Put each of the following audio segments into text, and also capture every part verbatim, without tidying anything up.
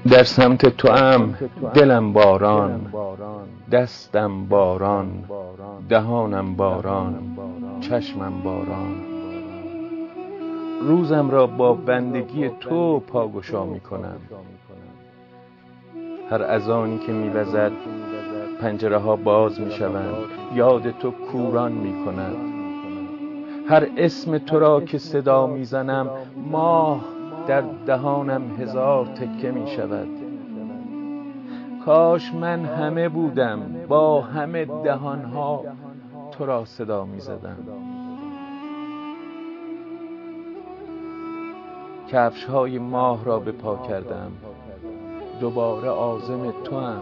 در سمت تو ام دلم باران، دستم باران، دهانم باران، چشمم باران. روزم را با بندگی تو پاگشا می کنم. هر اذانی که می وزد پنجره ها باز می شوند، یاد تو کوران می کند. هر اسم تو را که صدا می زنم، ماه در دهانم هزار تکه می شود. کاش من همه بودم، با همه دهانها تو را صدا می زدم. کفش های ماه را به پا کردم، دوباره عازم تو هم.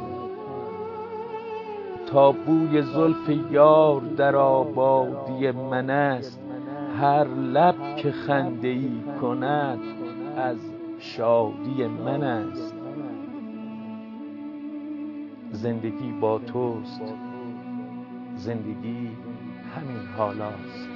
تا بوی زلف یار در آبادی من است، هر لب که خنده ای کند از شادی من است. زندگی با توست، زندگی همین حالاست.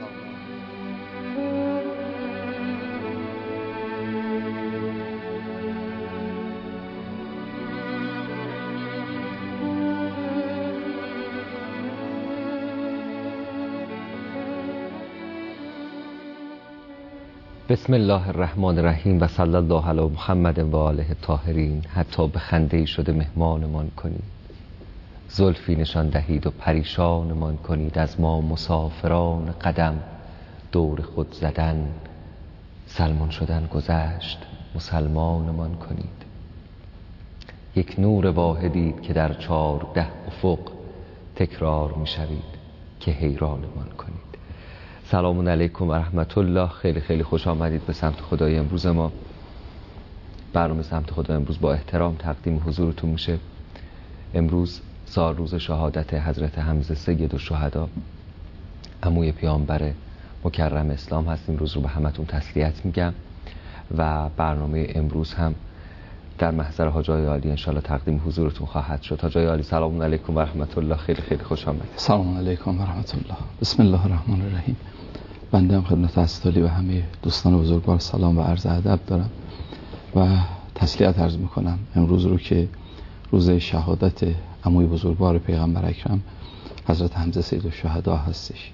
بسم الله الرحمن الرحیم و صلی الله علی محمد و آله الطاهرین. حتی به خنده‌ای شده مهمانمان کنید، زلفی نشان دهید و پریشانمان کنید. از ما مسافران قدم دور خود زدن، سلمان شدن گذشت، مسلمانمان کنید. یک نور واحدید که در چهارده افق تکرار می شوید که حیرانمان کنید. سلام علیکم و رحمت الله. خیلی خیلی خوش آمدید به سمت خدای امروز ما. برنامه سمت خدای امروز با احترام تقدیم حضورتون میشه. امروز سال روز شهادت حضرت حمزه سید الشهدا، عموی پیامبر مکرم اسلام هستیم. روز رو به همتون تسلیت میگم و برنامه امروز هم در محضر حاجای عالی انشالله تقدیم حضورتون خواهد شد. حاجای عالی سلام علیکم و رحمت الله. خیلی خیلی خوش آمدید. سلام علیکم و رحمت الله. بسم الله الرحمن الرحیم. بنده هم خدمت حضرت و همه دوستان بزرگوار سلام و عرض ادب دارم و تسلیت عرض میکنم. امروز رو که روز شهادت عموی بزرگوار پیغمبر اکرم حضرت حمزه سید الشهدا هستش،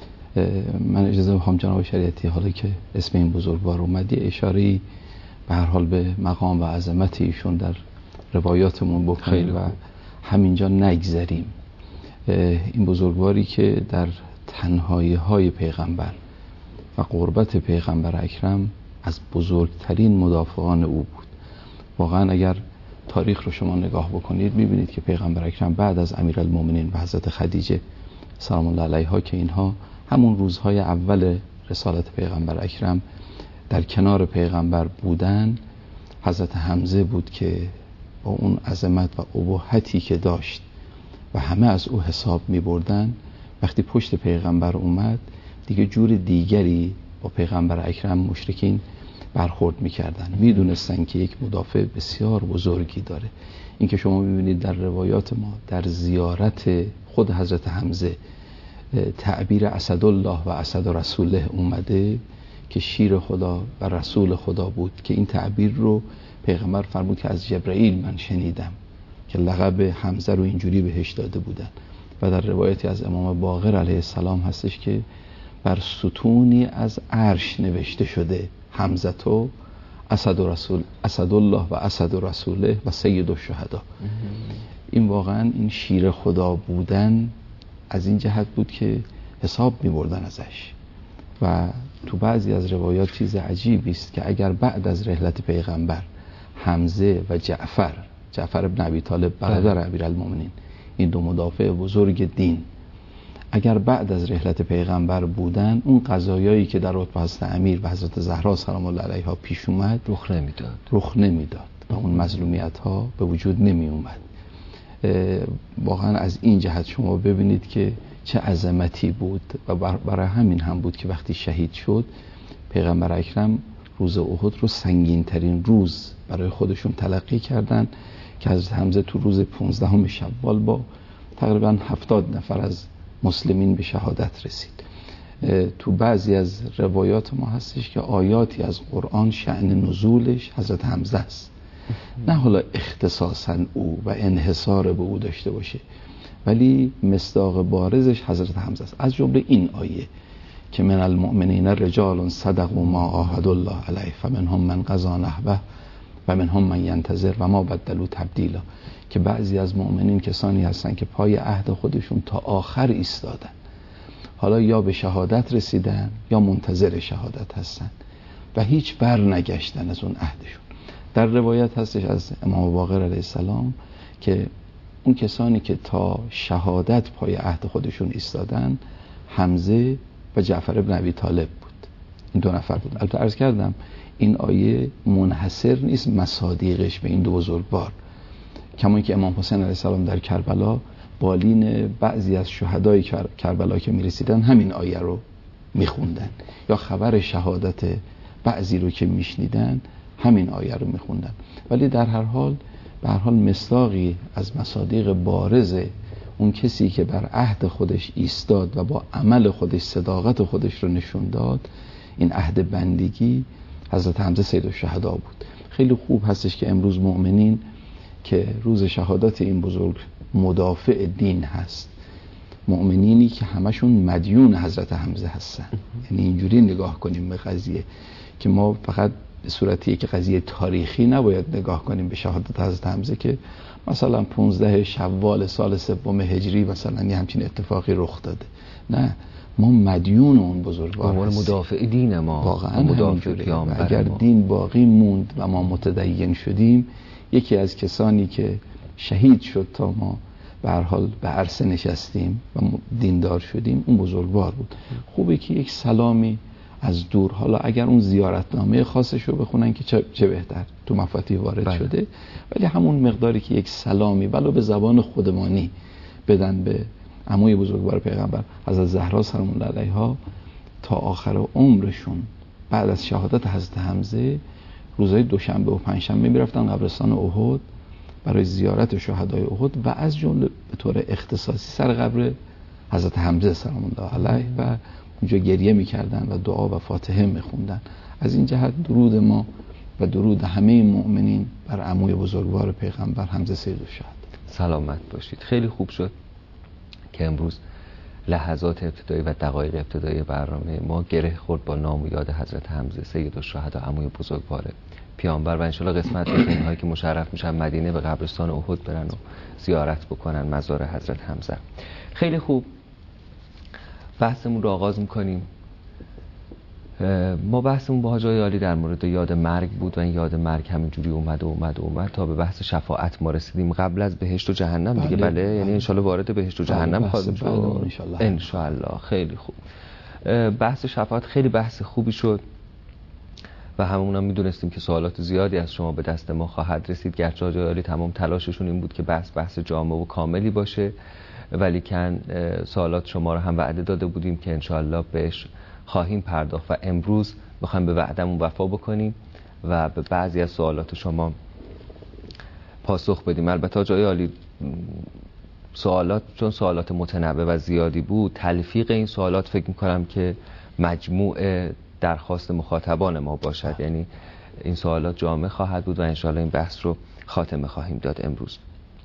من اجازه میخوام جناب شریعتی، حالا که اسم این بزرگوار اومدی، اشاره‌ای به هر حال به مقام و عظمت ایشون در روایاتمون بکنیم و همینجا نگذریم. این بزرگواری که در تنهایی های پیغمبر و قربت پیغمبر اکرم از بزرگترین مدافعان او بود. واقعا اگر تاریخ رو شما نگاه بکنید میبینید که پیغمبر اکرم بعد از امیرالمومنین و حضرت خدیجه سلام الله علیها که اینها همون روزهای اول رسالت پیغمبر اکرم در کنار پیغمبر بودن، حضرت حمزه بود که با اون عظمت و ابهتی که داشت و همه از او حساب می بردن، وقتی پشت پیغمبر اومد دیگه جور دیگری با پیغمبر اکرم مشرکین برخورد می کردن. می دونستن که یک مدافع بسیار بزرگی داره. این که شما می بینید در روایات ما در زیارت خود حضرت حمزه تعبیر اسدالله و اسد رسوله اومده که شیر خدا و رسول خدا بود، که این تعبیر رو پیغمبر فرمود که از جبرئیل من شنیدم که لقب حمزه رو اینجوری بهش داده بودن. و در روایتی از امام باقر علیه السلام هستش که بر ستونی از عرش نوشته شده حمزه تو اسد رسول اسدالله و اسد رسوله و سید الشهدا. این واقعا این شیر خدا بودن از این جهت بود که حساب می بردن ازش. و تو بعضی از روایات چیز عجیبی است که اگر بعد از رحلت پیغمبر حمزه و جعفر جعفر ابن ابی طالب برادر امیرالمومنین، این دو مدافع بزرگ دین، اگر بعد از رحلت پیغمبر بودن، اون قضایایی که در رتبه حضرت امیر و حضرت زهرا سلام الله علیها پیش اومد رخ نمیداد رخ نمیداد و اون مظلومیت ها به وجود نمی اومد. واقعا از این جهت شما ببینید که چه عظمتی بود و برای همین هم بود که وقتی شهید شد پیغمبر اکرم روز احد رو سنگین ترین روز برای خودشون تلقی کردن که حضرت حمزه تو روز پانزدهم شوال با تقریبا هفتاد نفر از مسلمین به شهادت رسید. تو بعضی از روایات ما هستش که آیاتی از قرآن شأن نزولش حضرت حمزه است نه حالا اختصاصا او و انحصار به او داشته باشه، ولی مصداق بارزش حضرت حمزه است. از جمله این آیه که من المؤمنین رجال صدقوا ما عاهدوا الله علیه فمنهم من قضی نحبه و منهم من ینتظر و ما بدلوا تبدیلا، که بعضی از مؤمنین کسانی هستن که پای عهد خودشون تا آخر ایستادن، حالا یا به شهادت رسیدن یا منتظر شهادت هستن و هیچ بر نگشتن از اون عهدشون. در روایت هستش از امام باقر علیه السلام که اون کسانی که تا شهادت پای عهد خودشون ایستادن حمزه و جعفر بن ابی طالب بود. این دو نفر بود. البته عرض کردم این آیه منحصر نیست مصادیقش به این دو بزرگوار، کما اینکه امام حسین علیه السلام در کربلا بالین بعضی از شهدای کربلا که میرسیدن همین آیه رو میخوندن، یا خبر شهادت بعضی رو که میشنیدن همین آیه رو میخوندن. ولی در هر حال به هر حال مصداقی از مصادیق بارز اون کسی که بر عهد خودش ایستاد و با عمل خودش صداقت خودش رو نشون داد، این عهد بندگی حضرت حمزه سید الشهدا بود. خیلی خوب هستش که امروز مؤمنین که روز شهادت این بزرگ مدافع دین هست، مؤمنینی که همشون مدیون حضرت حمزه هستن، یعنی اینجوری نگاه کنیم به قضیه که ما فقط به صورتی که قضیه تاریخی نباید نگاه کنیم به شهادت حضرت حمزه که مثلا پونزده شوال سال سوم هجری مثلا یه همچین اتفاقی رخ داده. نه، ما مدیون اون بزرگوار هستیم، مدافع دین ما واقعا مدافع. اگر دین باقی موند و ما متدین شدیم، یکی از کسانی که شهید شد تا ما به هر حال به عرصه نشستیم و دیندار شدیم اون بزرگوار بود. خوبه که یک سلامی از دور، حالا اگر اون زیارتنامه خاصش رو بخونن که چه, چه بهتر، تو مفاتیح وارد بله. شده، ولی همون مقداری که یک سلامی ولو به زبان خودمانی بدن به عموی بزرگوار پیغمبر حضرت زهرا سلام الله علیها تا آخر عمرشون بعد از شهادت حضرت حمزه روزهای دوشنبه و پنجشنبه میرفتن قبرستان احد برای زیارت شهدای احد و از جمله به طور اختصاصی سر قبر حضرت حمزه سلام الله علیه و اونجا گریه میکردن و دعا و فاتحه میخوندن. از این جهت درود ما و درود همه مؤمنین بر عموی بزرگوار پیغمبر حمزه سید الشهدا. سلامت باشید. خیلی خوب شد که امروز لحظات ابتدایی و دقایق ابتدایی برنامه ما گره خورد با نام و یاد حضرت حمزه سید الشهدا عموی بزرگوار پیامبر و انشالله قسمت بشه اینهایی که مشرف میشن مدینه به قبرستان احد برن و زیارت بکنن مزار حضرت حمزه. خیلی خوب، بحثمون رو آغاز میکنیم. ما بحثمون با حاج عالی در مورد یاد مرگ بود و این یاد مرگ همینجوری اومد و اومد و اومد تا به بحث شفاعت ما رسیدیم قبل از بهشت و جهنم دیگه. بله, بله. یعنی انشالله وارد بهشت و جهنم خواهیم شد انشالله. خیلی خوب. بحث شفاعت خیلی بحث خوبی شد و همون هم میدونستیم که سوالات زیادی از شما به دست ما خواهد رسید، گرچه حاج عالی تمام تلاششون این بود که بحث بحث جامع و کاملی باشه، ولی کن سوالات شما رو هم وعده داده بودیم که انشالله بهش خواهیم پرداخت و امروز بخوایم به وعدمون وفا بکنیم و به بعضی از سوالات شما پاسخ بدیم. البته جای عالی سوالات چون سوالات متنوع و زیادی بود، تلفیق این سوالات فکر میکنم که مجموع درخواست مخاطبان ما باشد، یعنی این سوالات جامع خواهد بود و انشالله این بحث رو خاتمه خواهیم داد امروز.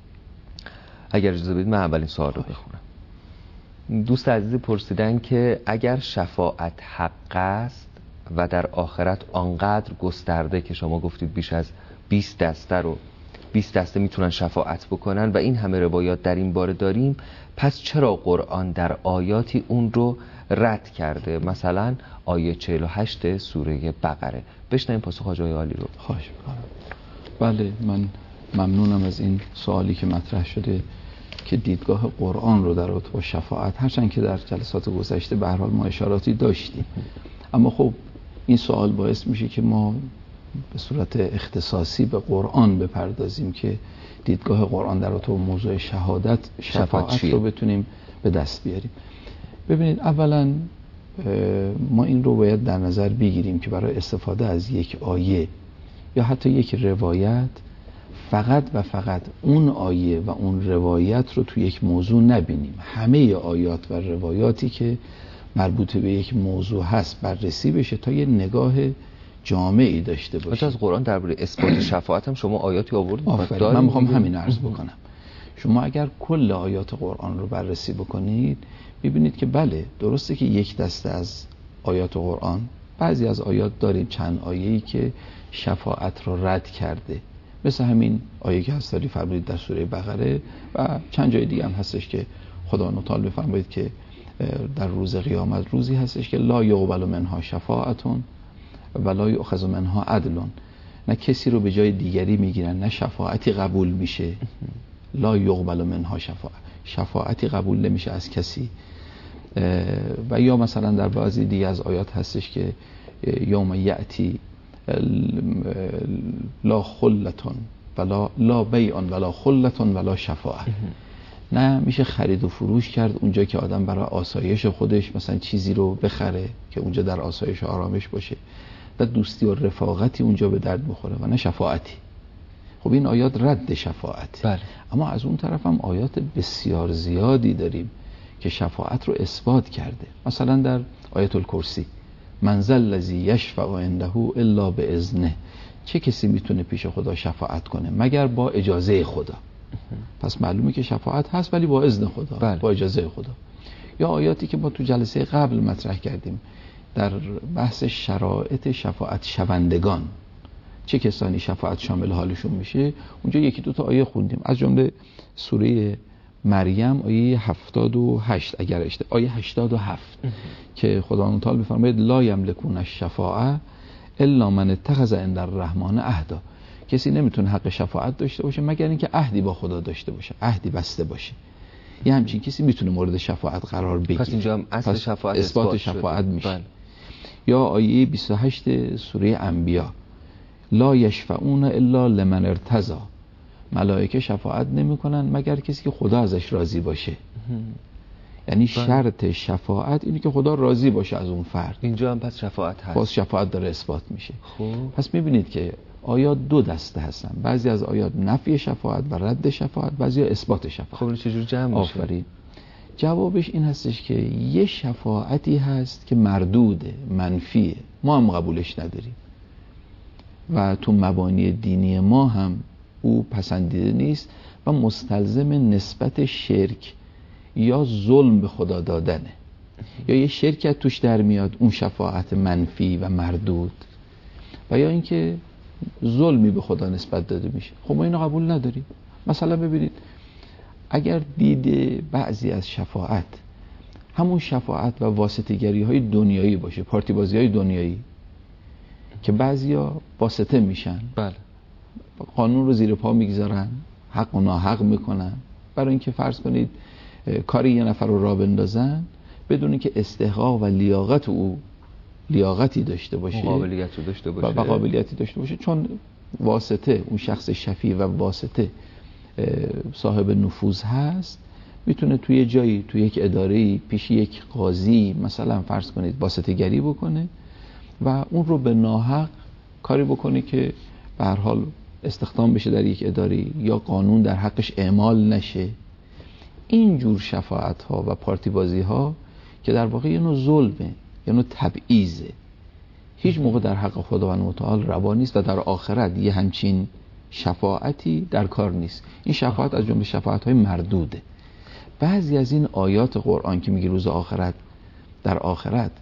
اگر اجازه بدید من اولین سوال رو بخونم. دوست عزیزی پرسیدن که اگر شفاعت حق است و در آخرت آنقدر گسترده که شما گفتید بیش از بیست دسته رو بیست دسته میتونن شفاعت بکنن و این همه روایات در این باره داریم، پس چرا قرآن در آیاتی اون رو رد کرده؟ مثلا آیه چهل و هشت سوره بقره. بشنویم پاسخ حاج عالی رو. خواهش می‌کنم. بله، من ممنونم از این سوالی که مطرح شده که دیدگاه قرآن رو در رابطه با شفاعت، هرچند که در جلسات گذشته به هر حال ما اشاراتی داشتیم، اما خب این سوال باعث میشه که ما به صورت اختصاصی به قرآن بپردازیم که دیدگاه قرآن در رابطه با موضوع شهادت شفاعت رو بتونیم به دست بیاریم. ببینید، اولا ما این رو باید در نظر بگیریم که برای استفاده از یک آیه یا حتی یک روایت فقط و فقط اون آیه و اون روایت رو تو یک موضوع نبینیم. همه آیات و روایاتی که مربوط به یک موضوع هست بررسی بشه تا یه نگاه جامعی داشته باشیم. از قرآن درباره اثبات شفاعت هم شما آیاتی آوردید؟ من میخوام همین عرض بکنم. شما اگر کل آیات قرآن رو بررسی بکنید ببینید که بله درسته که یک دسته از آیات قرآن، بعضی از آیات داریم چند آیه‌ای که شفاعت رو رد کرده، مثل همین آیه که هست داری فرمودید در سوره بقره و چند جای دیگه هم هستش که خدا متعال بفرمایید که در روز قیامت روزی هستش که لا یقبل منها شفاعتون و لا یؤخذ منها عدل، نه کسی رو به جای دیگری میگیرن نه شفاعتی قبول میشه. لا یقبل منها شفاعت، شفاعتی قبول نمیشه از کسی. و یا مثلا در بعضی دیگه از آیات هستش که یوم یأتی لا خلتون ولا لا بیعن ولا خلتون ولا شفاعت، نه میشه خرید و فروش کرد اونجا که آدم برای آسایش خودش مثلا چیزی رو بخره که اونجا در آسایش و آرامش باشه، و دوستی و رفاقتی اونجا به درد بخوره، و نه شفاعتی. خب این آیات رد شفاعت. بله. اما از اون طرف هم آیات بسیار زیادی داریم که شفاعت رو اثبات کرده. مثلا در آیت الکرسی من ذا الذی یشفع عنده الا باذنه، چه کسی میتونه پیش خدا شفاعت کنه مگر با اجازه خدا. پس معلومه که شفاعت هست ولی با اذن خدا. بله. با اجازه خدا. یا آیاتی که ما تو جلسه قبل مطرح کردیم در بحث شرایط شفاعت شوندگان، چه کسانی شفاعت شامل حالشون میشه، اونجا یکی دو تا آیه خوندیم، از جمله سوره مریم آیه هفتاد و هشت اگر اشتباه آیه هشتاد و هفت که خداوند تعالی میفرماید لا یملکون الشفاعه الا من اتخذ عند الرحمن عهدا، کسی نمیتونه حق شفاعت داشته باشه مگر اینکه عهدی با خدا داشته باشه، عهدی بسته باشه. یه همچین کسی میتونه مورد شفاعت قرار بگیره. پس اینجا هم اصل شفاعت اثبات شفاعت میشه. بله. یا آیه بیست و هشت سوره انبیا لا یشفعون الا لمن ارتضی، ملائکه شفاعت نمیکنن مگر کسی که خدا ازش راضی باشه. یعنی شرط شفاعت اینه که خدا راضی باشه از اون فرد. اینجا هم پس شفاعت هست. پس شفاعت داره اثبات میشه. خوب. پس میبینید که آیات دو دسته هستن، بعضی از آیات نفی شفاعت و رد شفاعت، بعضی اثبات شفاعت. خب این چجور جمع میشه؟ آفرین. جوابش این هستش که یه شفاعتی هست که مردوده، منفیه، ما هم قبولش نداریم و تو مبانی دینی ما هم او پسندیده نیست و مستلزم نسبت شرک یا ظلم به خدا دادنه، یا یه شرکت توش در میاد اون شفاعت منفی و مردود، و یا اینکه ظلمی به خدا نسبت داده میشه. خب ما اینو قبول نداریم. مثلا ببینید اگر دیده بعضی از شفاعت همون شفاعت و واسطه‌گری های دنیایی باشه، پارتی بازی های دنیایی که بعضیا واسطه میشن، بله، قانون رو زیر پا میگذارن، حق و ناحق میکنن برای اینکه فرض کنید کاری یه نفر رو راه بندازن بدون که استحقاق و لیاقت او لیاقتی داشته باشه، قابلیتی داشته باشه و قابلیتی داشته باشه، چون واسطه اون شخص شفیع و واسطه صاحب نفوذ هست، میتونه توی جایی توی یک اداره‌ای پیش یک قاضی مثلا فرض کنید واسطه گری بکنه و اون رو به ناحق کاری بکنه که به هر حال استخدام بشه در یک اداره یا قانون در حقش اعمال نشه. این جور شفاعت ها و پارتی بازی ها که در واقع یه نوع ظلمه، یه نوع تبعیضه، هیچ موقع در حق خداوند متعال روا نیست و در آخرت یه همچین شفاعتی در کار نیست. این شفاعت از جمله شفاعت های مردوده. بعضی از این آیات قرآن که میگه روز آخرت در آخرت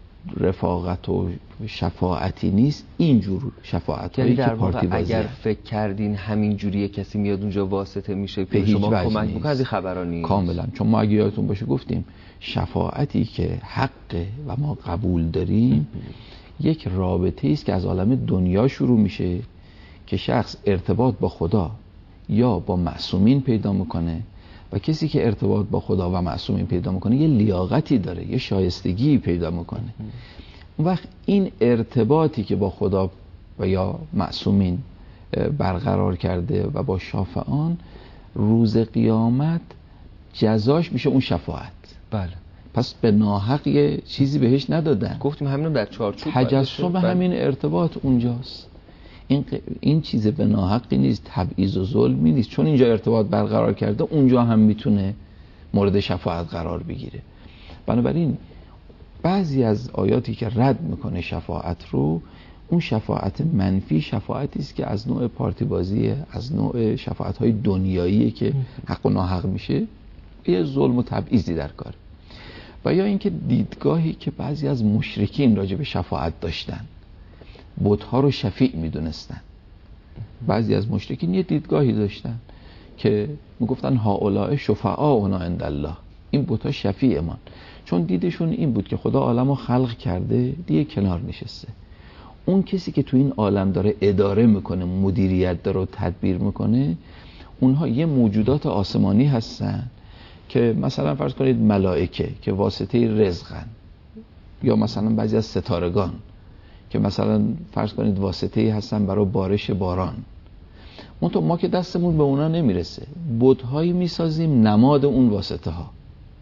رفاقت و شفاعتی نیست، اینجور شفاعت هایی که پارتی بازی اگر فکر کردین همین جوریه کسی میاد اونجا واسطه میشه به شما کمک میکنه، از این خبرا نیست کاملا. چون ما اگه یادتون باشه گفتیم شفاعتی که حقه و ما قبول داریم یک رابطه است که از عالم دنیا شروع میشه که شخص ارتباط با خدا یا با معصومین پیدا میکنه و کسی که ارتباط با خدا و معصومین پیدا میکنه یه لیاقتی داره، یه شایستگی پیدا میکنه. اون وقت این ارتباطی که با خدا و یا معصومین برقرار کرده و با شافعان روز قیامت جزاش میشه اون شفاعت. بله. پس به ناحق یه چیزی بهش ندادن. گفتیم همین در چارچوب تجسم همین ارتباط اونجاست. این این چیز به ناحقی نیست، تبعیض و ظلمی نیست، چون اینجا ارتباط برقرار کرده اونجا هم میتونه مورد شفاعت قرار بگیره. بنابراین بعضی از آیاتی که رد میکنه شفاعت رو، اون شفاعت منفی شفاعتی است که از نوع پارتی بازیه، از نوع شفاعت‌های دنیاییه که حق و ناحق میشه، یه ظلم و تبعیضی در کار. و یا اینکه دیدگاهی که بعضی از مشرکین راجع به شفاعت داشتن، بت‌ها رو شفیع میدونستن. بعضی از مشرکین یه دیدگاهی داشتن که میگفتن هؤلاء شفعاؤنا عند الله، این بت‌ها شفیع ما، چون دیدشون این بود که خدا عالمو خلق کرده، دیگه کنار نشسته. اون کسی که تو این عالم داره اداره میکنه، مدیریت داره و تدبیر میکنه، اونها یه موجودات آسمانی هستن که مثلا فرض کنید ملائکه که واسطه رزقن، یا مثلا بعضی از ستارگان که مثلا فرض کنید واسطه هستن برای بارش باران. منتها ما که دستمون به اونا نمیرسه، بت‌هایی میسازیم نماد اون واسطه ها،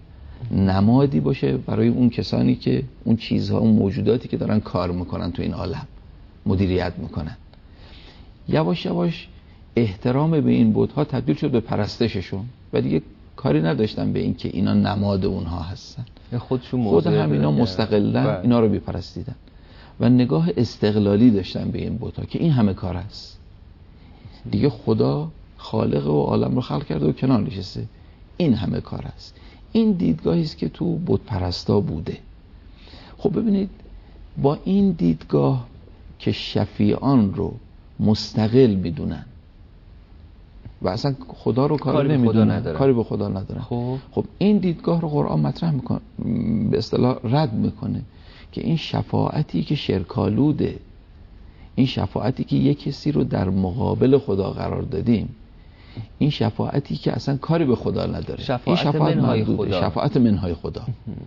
نمادی باشه برای اون کسانی که اون چیزها، اون موجوداتی که دارن کار میکنن تو این عالم، مدیریت میکنن. یواش یواش احترام به این بت‌ها تبدیل شد به پرستششون و دیگه کاری نداشتن به این که اینا نماد اونها هستن. خودشون خود هم اینا مستقلا اینا رو بی‌پرستیدن و نگاه استقلالی داشتن به این بت‌ها که این همه کار است. دیگه خدا خالق و عالم رو خلق کرده و کنار نشسته، این همه کار است. این دیدگاهی است که تو بت پرستا بوده. خب ببینید، با این دیدگاه که شفیعان رو مستقل میدونن و اصلا خدا رو کار نمیدونن، کاری به خدا ندارن، خب خب این دیدگاه رو قرآن مطرح میکنه، به اصطلاح رد میکنه که این شفاعتی که شرکالوده، این شفاعتی که یک کسی رو در مقابل خدا قرار دادیم، این شفاعتی که اصلا کاری به خدا نداره، شفاعت این شفاعت منهای خدا. شفاعت منهای خدا.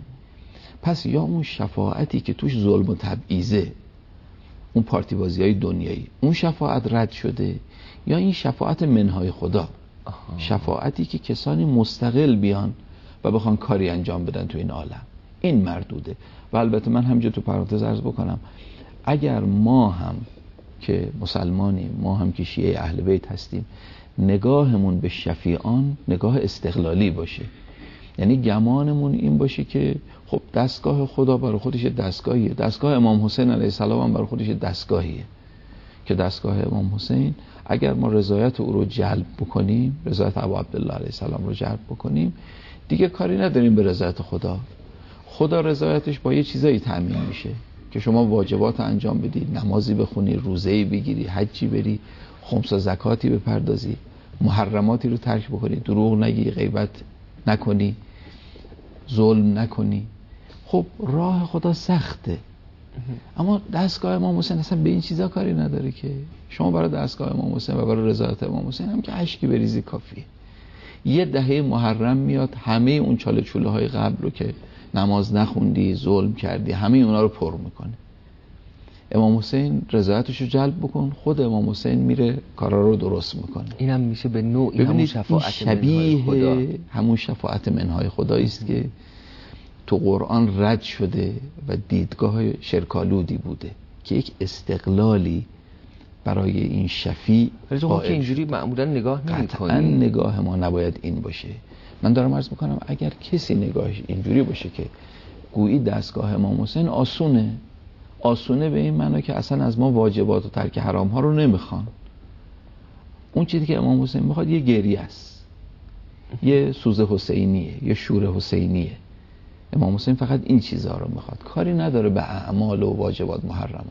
پس یا اون شفاعتی که توش ظلم و تبعیضه، اون پارتی بازی های دنیایی، اون شفاعت رد شده، یا این شفاعت منهای خدا، آها. شفاعتی که کسانی مستقل بیان و بخوان کاری انجام بدن تو این عالم، این مردوده. و البته من همینجا تو پرانتز عرض بکنم، اگر ما هم که مسلمانیم، ما هم که شیعه اهل بیت هستیم، نگاهمون به شفیعان نگاه استقلالی باشه، یعنی گمانمون این باشه که خب دستگاه خدا برای خودش دستگاهیه، دستگاه امام حسین علیه السلام هم برای خودش دستگاهیه که دستگاه امام حسین اگر ما رضایت او رو جلب بکنیم، رضایت ابو عبدالله علیه السلام رو جلب بکنیم، دیگه کاری نداریم به رضایت خدا. خدا رضایتش با یه چیزایی تأمین میشه که شما واجبات انجام بدی، نمازی بخونی، روزه‌ای بگیری، حجی بری، خمس و زکاتی بپردازی، محرماتی رو ترک بکنی، دروغ نگی، غیبت نکنی، ظلم نکنی. خب راه خدا سخته، اما دستگاه امام حسین اصلا به این چیزا کاری نداره که شما برای دستگاه امام حسین و برای رضایت امام حسین هم که اشکی بریزی کافیه. یه دهه محرم میاد، همه اون چاله چوله های قبل رو که نماز نخوندی، ظلم کردی، همه اونا رو پر میکنه. امام حسین رضایتش رو جلب بکن، خود امام حسین میره کارا رو درست میکنه. اینم میشه به نوعی همون شفاعت شبیه خدا. همون شفاعت منهای خدایی است که تو قرآن رد شده و دیدگاه شرکالودی بوده که یک استقلالی برای این شفیع قائل. که اینجوری معمولا نگاه نمی‌کنی. قطعاً نگاه ما نباید این باشه. من دارم عرض میکنم اگر کسی نگاهش اینجوری باشه که گویی دستگاه امام حسین آسونه، آسونه به این معنی که اصلا از ما واجبات و ترک حرام ها رو نمیخوان، اون چیزی که امام حسین میخواد یه گریه است، یه سوز حسینیه، یه شور حسینیه. امام حسین فقط این چیزها رو میخواد، کاری نداره به اعمال و واجبات محرمات.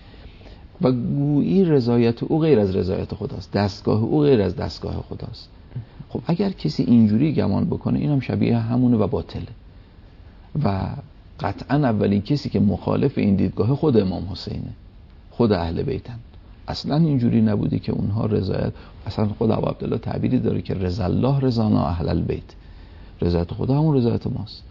و گویی رضایت او غیر از رضایت خداست، دستگاه او غیر از دستگاه خداست. خب اگر کسی اینجوری گمان بکنه، اینم شبیه همونه و باطله. و قطعا اولین کسی که مخالف این دیدگاه خود امام حسینه، خود اهل بیتن. اصلا اینجوری نبوده که اونها رضایت، اصلا خود ابو عبدالله تعبیری داره که رضا الله رضانا اهل البیت، رضایت خدا همون رضایت ماست.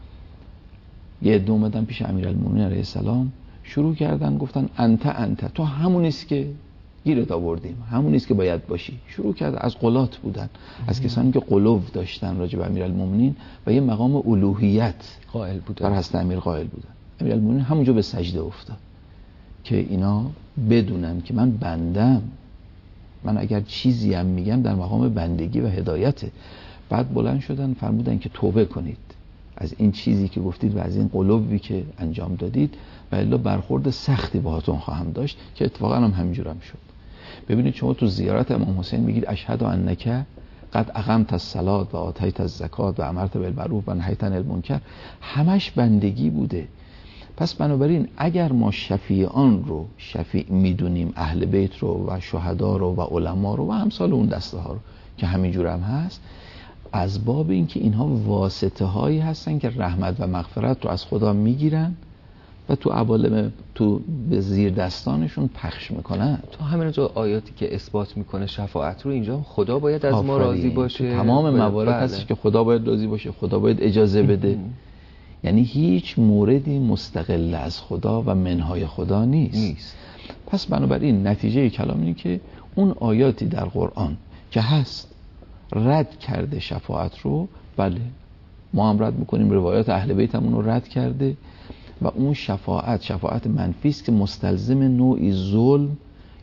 یه عده اومدن پیش امیرالمومنین علیه السلام، شروع کردن گفتن انت انت، تو همونیست که گیرت آوردیم، همونیست که باید باشی. شروع کرد از قلات بودن، از کسانی که قلوب داشتن راجع به امیرالمومنین و یه مقام الوهیت قائل بودن، بر حضرت امیر قائل بودن. امیرالمومنین همونجا به سجده افتاد که اینا بدونن که من بندم، من اگر چیزی هم میگم در مقام بندگی و هدایته. بعد بلند شدن فرمودن که توبه کنید، از این چیزی که گفتید و از این قلوبی که انجام دادید و الا برخورد سختی باهاتون خواهم داشت، که اتفاقا هم همینجور هم شد. ببینید شما تو زیارت امام حسین میگید اشهد انک قد اقمت الصلاة و آتیت الزکات و امرت بالمعروف و نهیت عن المنکر، همش بندگی بوده. پس بنابراین اگر ما شفیعان رو شفیع میدونیم، اهل بیت رو و شهدا رو و علما رو و امثال اون دسته ها رو که همینجور هم هست، از باب اینکه اینها واسطه هایی هستن که رحمت و مغفرت رو از خدا میگیرن و تو عوالم تو به زیر دستانشون پخش میکنن. تو همین جو آیاتی که اثبات میکنه شفاعت رو، اینجا خدا باید از ما راضی باشه. تمام موارد هستش که خدا باید راضی باشه، خدا باید اجازه بده. یعنی هیچ موردی مستقل از خدا و منهای خدا نیست, نیست. پس بنابراین نتیجه کلام اینه که اون آیاتی در قرآن که هست رد کرده شفاعت رو، بله ما هم رد میکنیم، روایات اهل بیت هم اون رو رد کرده و اون شفاعت شفاعت منفی است که مستلزم نوعی ظلم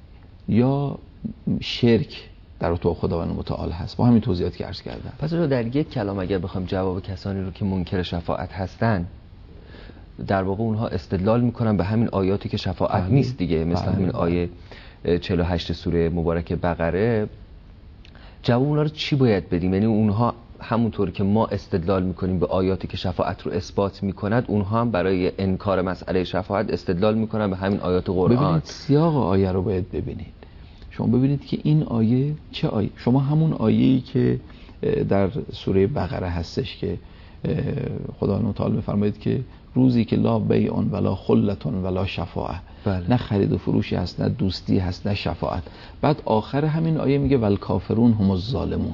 یا شرک در تو خداوند متعال هست. با همین توضیحاتی که عرض کردم. پس رو در یک کلام اگر بخوام جواب کسانی رو که منکر شفاعت هستن، در واقع اونها استدلال میکنن به همین آیاتی که شفاعت بله. نیست دیگه، مثل بله. همین آیه چهل و هشت سوره مبارک بقره. جواب اونها رو چی باید بدیم؟ یعنی اونها همونطور که ما استدلال میکنیم به آیاتی که شفاعت رو اثبات میکند، اونها هم برای انکار مسئله شفاعت استدلال میکنن به همین آیات قرآن. ببینید سیاق آیه رو باید ببینید. شما ببینید که این آیه چه آیه؟ شما همون آیه‌ای که در سوره بقره هستش که خداوند متعال میفرماید که روزی که لا بیع ولا خلة ولا شفاعه، بله. نه خرید و فروشی هست، نه دوستی هست، نه شفاعت. بعد آخر همین آیه میگه والکافرون هم الظالمون.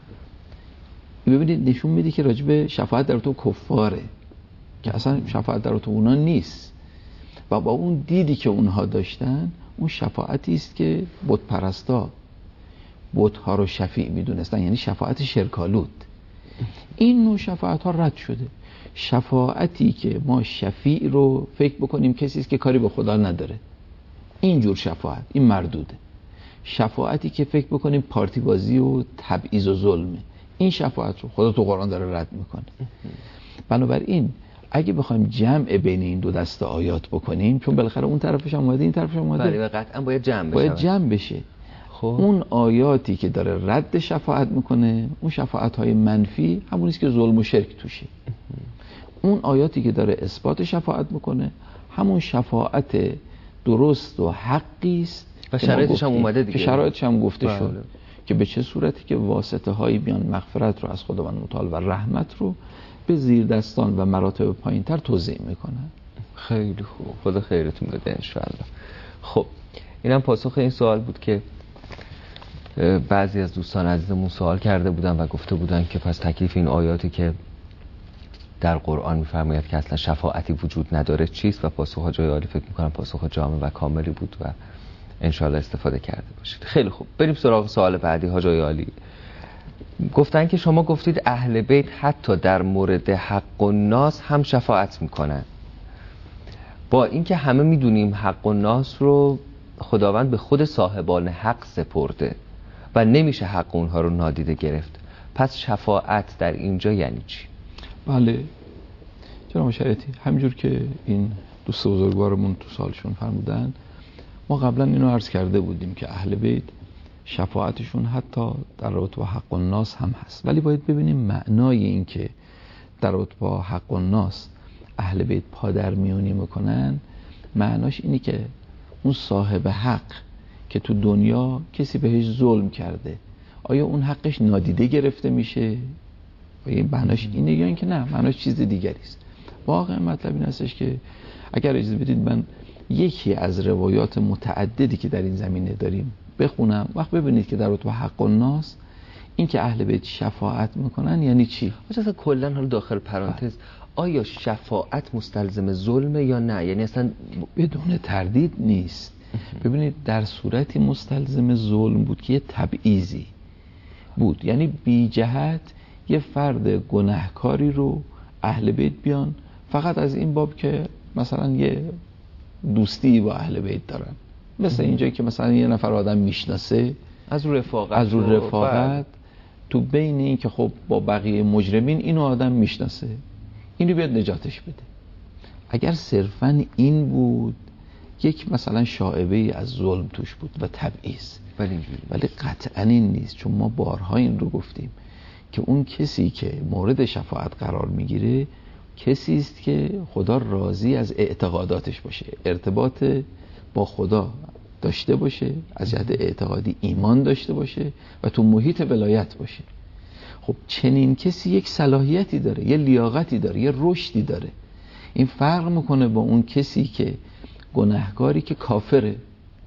ببینید نشون میده که راجب شفاعت در تو کفاره، که اصلا شفاعت در تو اونا نیست و با اون دیدی که اونها داشتن، اون شفاعتی است که بت پرستا بت ها رو شفیع میدونستن، یعنی شفاعت شرکالود. این نوع شفاعت ها رد شده. شفاعتی که ما شفیع رو فکر بکنیم کسی است که کاری به خدا نداره، اینجور شفاعت این مردوده. شفاعتی که فکر بکنیم پارتی بازی و تبعیض و ظلمه، این شفاعت رو خدا تو قرآن داره رد میکنه. بنابراین اگه بخوایم جمع بین این دو دسته آیات بکنیم، چون بالاخره اون طرفش هم اومده این طرفش هم اومده، بله قطعا باید جمع بشه. باید جمع بشه. خب اون آیاتی که داره رد شفاعت میکنه، اون شفاعت های منفی همون است که ظلم و شرک توشه. اون آیاتی که داره اثبات شفاعت میکنه، همون شفاعت درست و حقی است و شرایطش هم اومده دیگه، که شرایطش هم گفته بله. شد که به چه صورتی که واسطه هایی بیان مغفرت رو از خداوند متعال و رحمت رو به زیر دستان و مراتب پایینتر توزیع میکنن. خیلی خوب، خدا خیرتون بده انشاءالله. خب اینم پاسخ این سوال بود که بعضی از دوستان عزیزمون سوال کرده بودن و گفته بودن که پس تکلیف این آیاتی که در قرآن میفرماید که اصلا شفاعتی وجود نداره چیست؟ و پاسخ جای عالی فکر میکنم پاسخ جامع و کاملی بود و انشاءالله استفاده کرده باشید. خیلی خوب، بریم سراغ سوال بعدی. ها جای عالی گفتن که شما گفتید اهل بیت حتی در مورد حق الناس هم شفاعت میکنن، با اینکه همه میدونیم حق الناس رو خداوند به خود صاحبان حق سپرده و نمیشه حق اونها رو نادیده گرفت. پس شفاعت در اینجا یعنی چی؟ بله جناب شریعتی، همینجور که این دوست بزرگوارمون تو سالشون فرمودن، ما قبلا اینو عرض کرده بودیم که اهل بیت شفاعتشون حتی در رابطه با حق الناس هم هست، ولی باید ببینیم معنای این که در رابطه با حق الناس اهل بیت پادر میونی میکنن، معناش اینی که اون صاحب حق که تو دنیا کسی بهش ظلم کرده، آیا اون حقش نادیده گرفته میشه؟ آیا معناش اینه یا اینکه نه معناش چیز دیگری است؟ واقعا مطلب این هستش که اگر اجازه بدید من یکی از روایات متعددی که در این زمینه داریم بخونم، وقت ببینید که در رابطه با حق الناس این که اهل بیت شفاعت میکنن یعنی چی. اصلا کلا حالا داخل پرانتز آیا شفاعت مستلزم ظلمه یا نه؟ یعنی اصلا بدون تردید نیست. ببینید در صورتی مستلزم ظلم بود که یه تبعیضی بود، یعنی بی جهت یه فرد گناهکاری رو اهل بیت بیان فقط از این باب که مثلا یه دوستی با اهل بیت دارن، مثل اینجایی که مثلا یه نفر آدم میشناسه از رو رفاقت از رو رفاقت تو بین این که خب با بقیه مجرمین اینو آدم میشناسه، اینو بیاد نجاتش بده. اگر صرفاً این بود یک مثلا شائبه از ظلم توش بود و تبعیض، ولی ولی قطعاً این نیست، چون ما بارها این رو گفتیم که اون کسی که مورد شفاعت قرار میگیره کسی است که خدا راضی از اعتقاداتش باشه، ارتباط با خدا داشته باشه، از جهت اعتقادی ایمان داشته باشه و تو محیط ولایت باشه. خب چنین کسی یک صلاحیتی داره، یه لیاقتی داره، یه رشدی داره. این فرق میکنه با اون کسی که گناهکاری که کافره،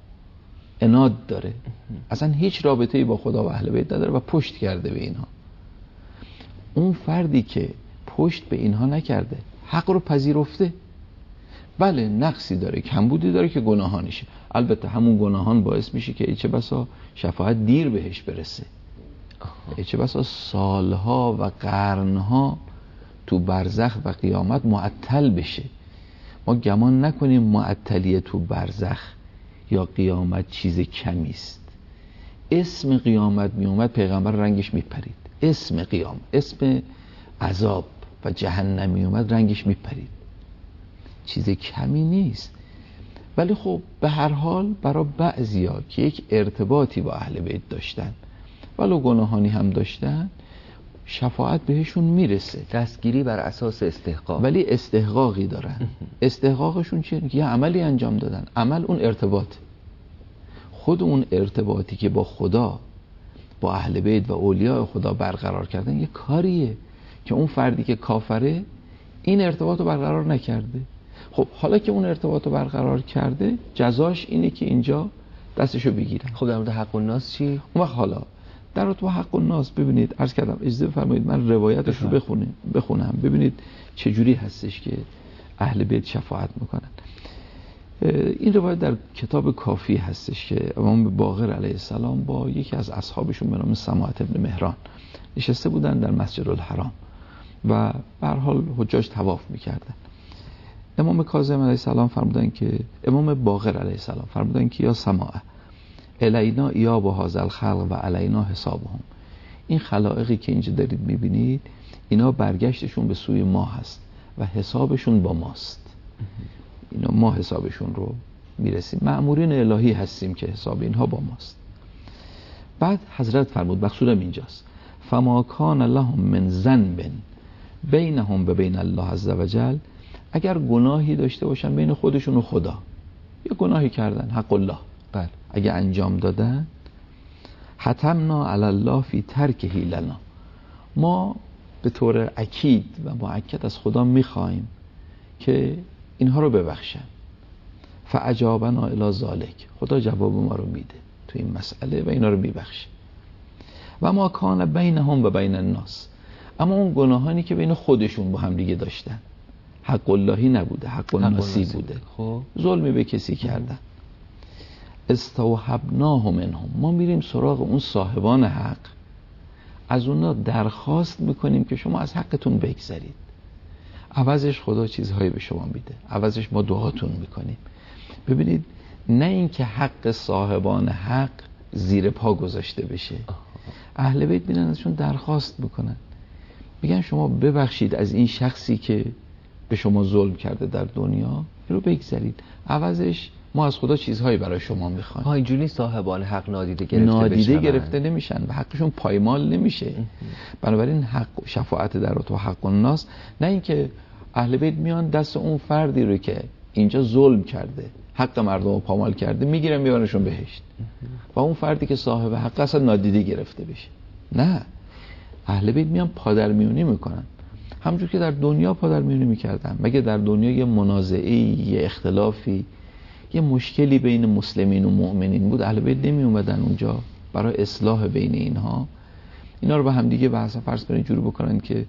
عناد داره، اصلا هیچ رابطه‌ای با خدا و اهل بیت نداره و پشت کرده به اینها. اون فردی که پشت به اینها نکرده، حق رو پذیرفته، بله نقصی داره، کمبودی داره که گناهانشه، البته همون گناهان باعث میشه که چه بسا شفاعت دیر بهش برسه، چه بسا سالها و قرنها تو برزخ و قیامت معطل بشه. ما گمان نکنیم معطلی تو برزخ یا قیامت چیز کمی است. اسم قیامت می اومد پیغمبر رنگش میپرید، اسم قیام، اسم عذاب و جهنم می اومد رنگش میپرید، چیز کمی نیست. ولی خب به هر حال برای بعضیا که یک ارتباطی با اهل بیت داشتن ولو گناهانی هم داشتن، شفاعت بهشون میرسه، دستگیری بر اساس استحقاق، ولی استحقاقی دارن. استحقاقشون چیه؟ یه عملی انجام دادن. عمل اون ارتباط، خود اون ارتباطی که با خدا، با اهل بیت و اولیاء خدا برقرار کردن یه کاریه که اون فردی که کافره این ارتباط رو برقرار نکرده. خب حالا که اون ارتباط رو برقرار کرده، جزاش اینه که اینجا دستشو بگیرن. خب در مورد حق الناس چی؟ اون وقت حالا در رابطه با حق الناس ببینید، عرض کردم اجازه بفرمایید من روایتش رو بخونه بخونم ببینید چه جوری هستش که اهل بیت شفاعت میکنن. این روایت در کتاب کافی هستش که امام باقر علیه السلام با یکی از اصحابشون به نام سماعة ابن مهران نشسته بودن در مسجد الحرام و به هر حال حجاج طواف میکردن. امام کاظم علیه السلام فرمودن که امام باقر علیه السلام فرمودن که یا سماعه الینا یا با هذا الخلق و علینا حسابهم، این خلائقی که اینجا دارید میبینید اینا برگشتشون به سوی ما هست و حسابشون با ماست. اینا ما حسابشون رو میرسیم، مأمورین الهی هستیم که حساب اینها با ماست. بعد حضرت فرمود، مقصودم اینجاست، فما کان لهم من ذنب بینهم و بین الله عز وجل، اگر گناهی داشته باشن بین خودشون و خدا، یه گناهی کردن حق الله، بله، اگه انجام دادن، حتمنا علی الله فی ترکه لنا، ما به طور اکید و مؤکد از خدا میخوایم که اینها رو ببخشن. فاجابنا الی ذلک، خدا جواب ما رو میده تو این مسئله و اینا رو میبخشه. و ما کان بینهم و بین الناس، اما اون گناهانی که بین خودشون با هم دیگه داشتن حق اللهی نبوده، حق الناسی بوده، خب ظلمی به کسی کردن، استوهبناه منهم، ما میریم سراغ اون صاحبان حق، از اونا درخواست میکنیم که شما از حقتون بگذرید، عوضش خدا چیزهایی به شما میده، عوضش ما دعاتون میکنیم. ببینید، نه اینکه حق صاحبان حق زیر پا گذاشته بشه، اهل بیت میرن ازشون درخواست میکنن، میگن شما ببخشید از این شخصی که به شما ظلم کرده در دنیا، رو بگذرید، عوضش ما از خدا چیزهایی برای شما میخوایم. ها اینجوری صاحبان حق نادیده گرفته نادیده بشن. گرفته نمیشن و حقشون پایمال نمیشه. بنابراین حق شفاعت در تو حق الناس، نه اینکه اهل بیت میان دست اون فردی رو که اینجا ظلم کرده، حق مردم رو پامال کرده، میگیرن میبرنشون بهشت و اون فردی که صاحب حق اصلا نادیده گرفته بشه. نه، اهل بیت میان پادرمیونی میکنن، همونجور که در دنیا پادرمیونی میکردن. مگه در دنیا یه منازعه‌ای، یه اختلافی، یه مشکلی بین مسلمین و مؤمنین بود، اهل بیت نمی اومدن اونجا برای اصلاح بین اینها، اینا رو به هم دیگه بحث فرض کنید جوری بکنن که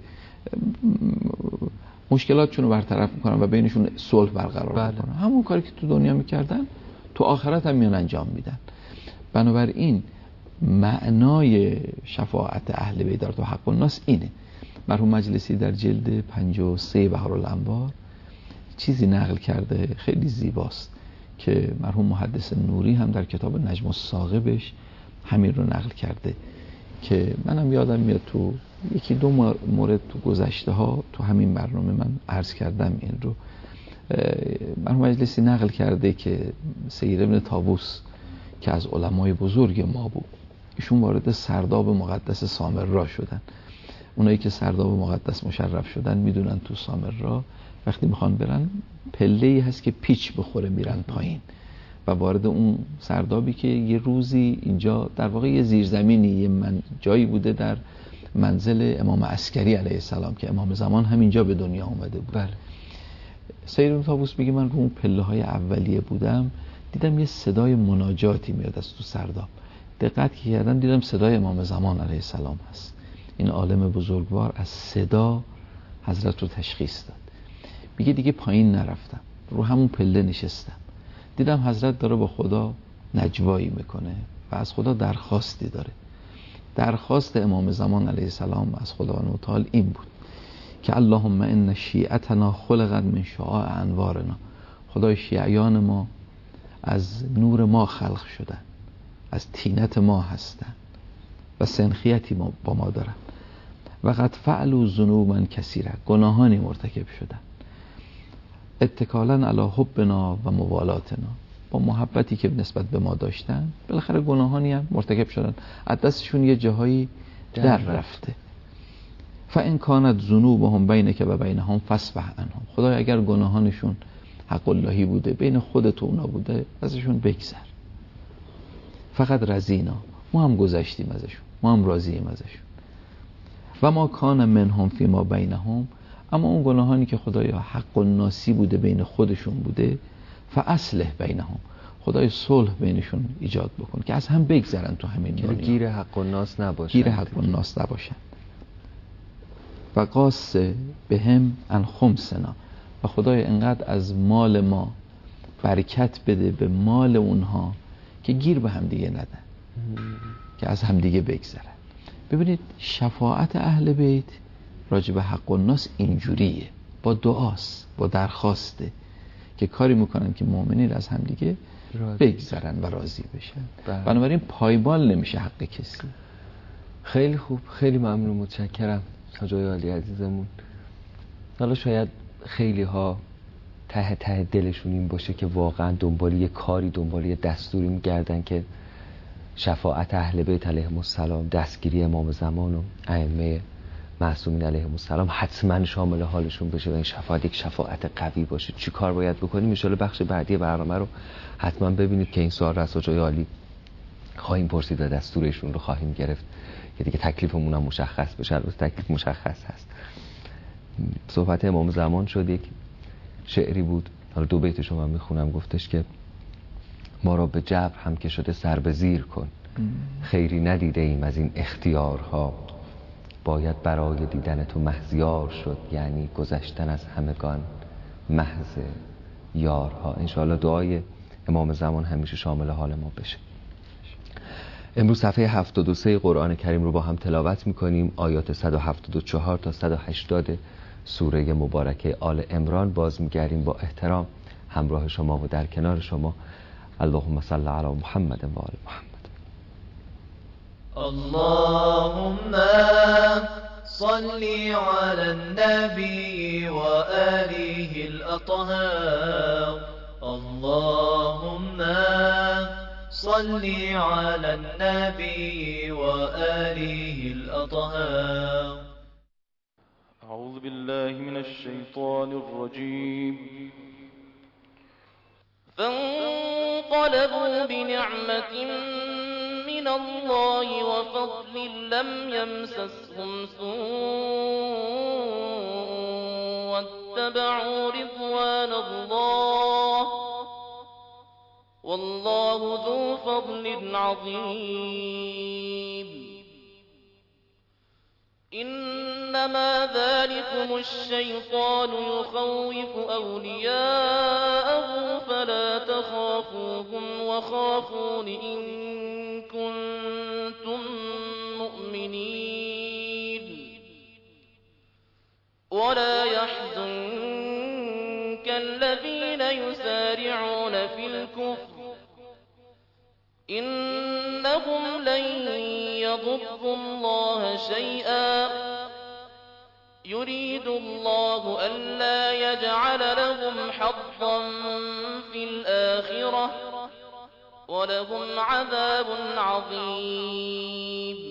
مشکلاتشون رو برطرف میکنن و بینشون صلح برقرار بله. میکنن. همون کاری که تو دنیا میکردن تو آخرت هم میان انجام میدن. بنابراین معنای شفاعت اهل بیت در تو حق الناس اینه. مرحوم مجلسی در جلد پنجاه و سه بهارالانوار چیزی نقل کرده خیلی زیباست که مرحوم محدث نوری هم در کتاب نجم الثاقبش همین رو نقل کرده که منم یادم میاد تو یکی دو مورد تو گذشته ها تو همین برنامه من عرض کردم این رو. مرحوم مجلسی نقل کرده که سید ابن طاووس که از علمای بزرگ ما بود، ایشون وارد سرداب مقدس سامرا شدن. اونایی که سرداب مقدس مشرف شدن میدونن تو سامرا وقتی میخوان برن پله‌ای هست که پیچ بخوره میرن پایین و وارد اون سردابی که یه روزی اینجا در واقع یه زیرزمینی، یه من جایی بوده در منزل امام عسکری علیه السلام که امام زمان همینجا به دنیا اومده بود. بله. سید ابن طاووس میگه من رو اون پله های اولیه بودم، دیدم یه صدای مناجاتی میاد از تو سرداب. دقت که کردم دیدم صدای امام زمان علیه السلام هست. این عالم بزرگوار از صدا حضرت رو تشخیص داد. میگه دیگه پایین نرفتم، رو همون پله نشستم، دیدم حضرت داره با خدا نجوایی میکنه و از خدا درخواستی داره. درخواست امام زمان علیه السلام از خداوند متعال این بود که اللهم ان شیعتنا خلقت من شعاع انوارنا، خدای شیعیان ما از نور ما خلق شدن، از طینت ما هستن و سنخیتی ما با ما دارن و قد فعلوا ذنوبا کثیره، گناهانی مرتکب شدن، اتکالا علی حبنا و موالاتنا، با محبتی که نسبت به ما داشتن بالاخره گناهانی هم مرتکب شدن، از دستشون یه جاهایی در, در رفته. فان کانت ذنوبهم بینک و بینهم فاصفح عنهم، خدای اگر گناهانشون حق اللهی بوده، بین خودت و اونا بوده، ازشون بگذر. فقط رضینا، ما هم گذشتیم ازشون، ما هم راضییم ازشون. و ما کان منهم فی ما بینهم، اما اون گناهانی که خدایا حق الناسی بوده، بین خودشون بوده، فاصلح بینهم، خدای صلح بینشون ایجاد بکن که از هم بگذرن تو همین دنیا، گیر حق الناس نباشن، گیر حق الناس نباشن. و قاس بهم ان خمسنا، و خدای انقدر از مال ما برکت بده به مال اونها که گیر به هم دیگه ندن، که از هم دیگه بگذرن. ببینید شفاعت اهل بیت راجع به حق الناس اینجوریه، با دعاست، با درخواسته که کاری میکنن که مؤمنین از هم دیگه بگذرن و راضی بشن. بنابراین پایمال نمیشه حق کسی. خیلی خوب، خیلی ممنون، متشکرم حاج علی عزیزمون. حالا شاید خیلی ها ته ته دلشون این باشه که واقعا دنبال یه کاری، دنبال یه دستوری میگردن که شفاعت اهل بیت علیهم السلام، دستگیری امام زمان و ائمه معصومین علیهم السلام حتما شامل حالشون بشه و این شفاعت یک شفاعت قوی باشه. چی کار باید بکنیم؟ ان شاءالله بخش بعدی برنامه رو حتما ببینید که این سوال رو از حاج عالی خواهیم پرسید و دستورشون رو خواهیم گرفت که دیگه تکلیفمون هم مشخص بشه. البته تکلیف مشخص هست. صحبت امام زمان شد، یک شعری بود، حالا دو بیتشو من میخونم. گفتش که ما را به جبر هم که شده سر به زیر کن، خیری ندیده ایم از این اختیارها، باید برای دیدن تو مهزیار شد، یعنی گذشتن از همگان محض یارها. انشاءالله دعای امام زمان همیشه شامل حال ما بشه. امروز صفحه هفتاد و سه قرآن کریم رو با هم تلاوت میکنیم، آیات صد و هفتاد و چهار تا صد و هشتاد سوره مبارکه آل عمران. باز میگردیم با احترام همراه شما و در کنار شما. اللهم صل علی محمد و آل محمد. اللهم صل على النبي وآله الأطهار. اللهم صل على النبي وآله الأطهار. أعوذ بالله من الشيطان الرجيم. فانقلبوا بنعمة من الله وفضل لم يمسسهم سوء واتبعوا رضوان الله والله ذو فضل عظيم. إنما ذلكم الشيطان يخوف أولياءه فلا تخافوهم وخافون إن كنتم مؤمنين. ولا يحزنك الذين يسارعون في الكفر إنهم لن يضروا الله شيئا يريد الله ألا يجعل لهم حظا في الآخرة ولهم عذاب عظيم.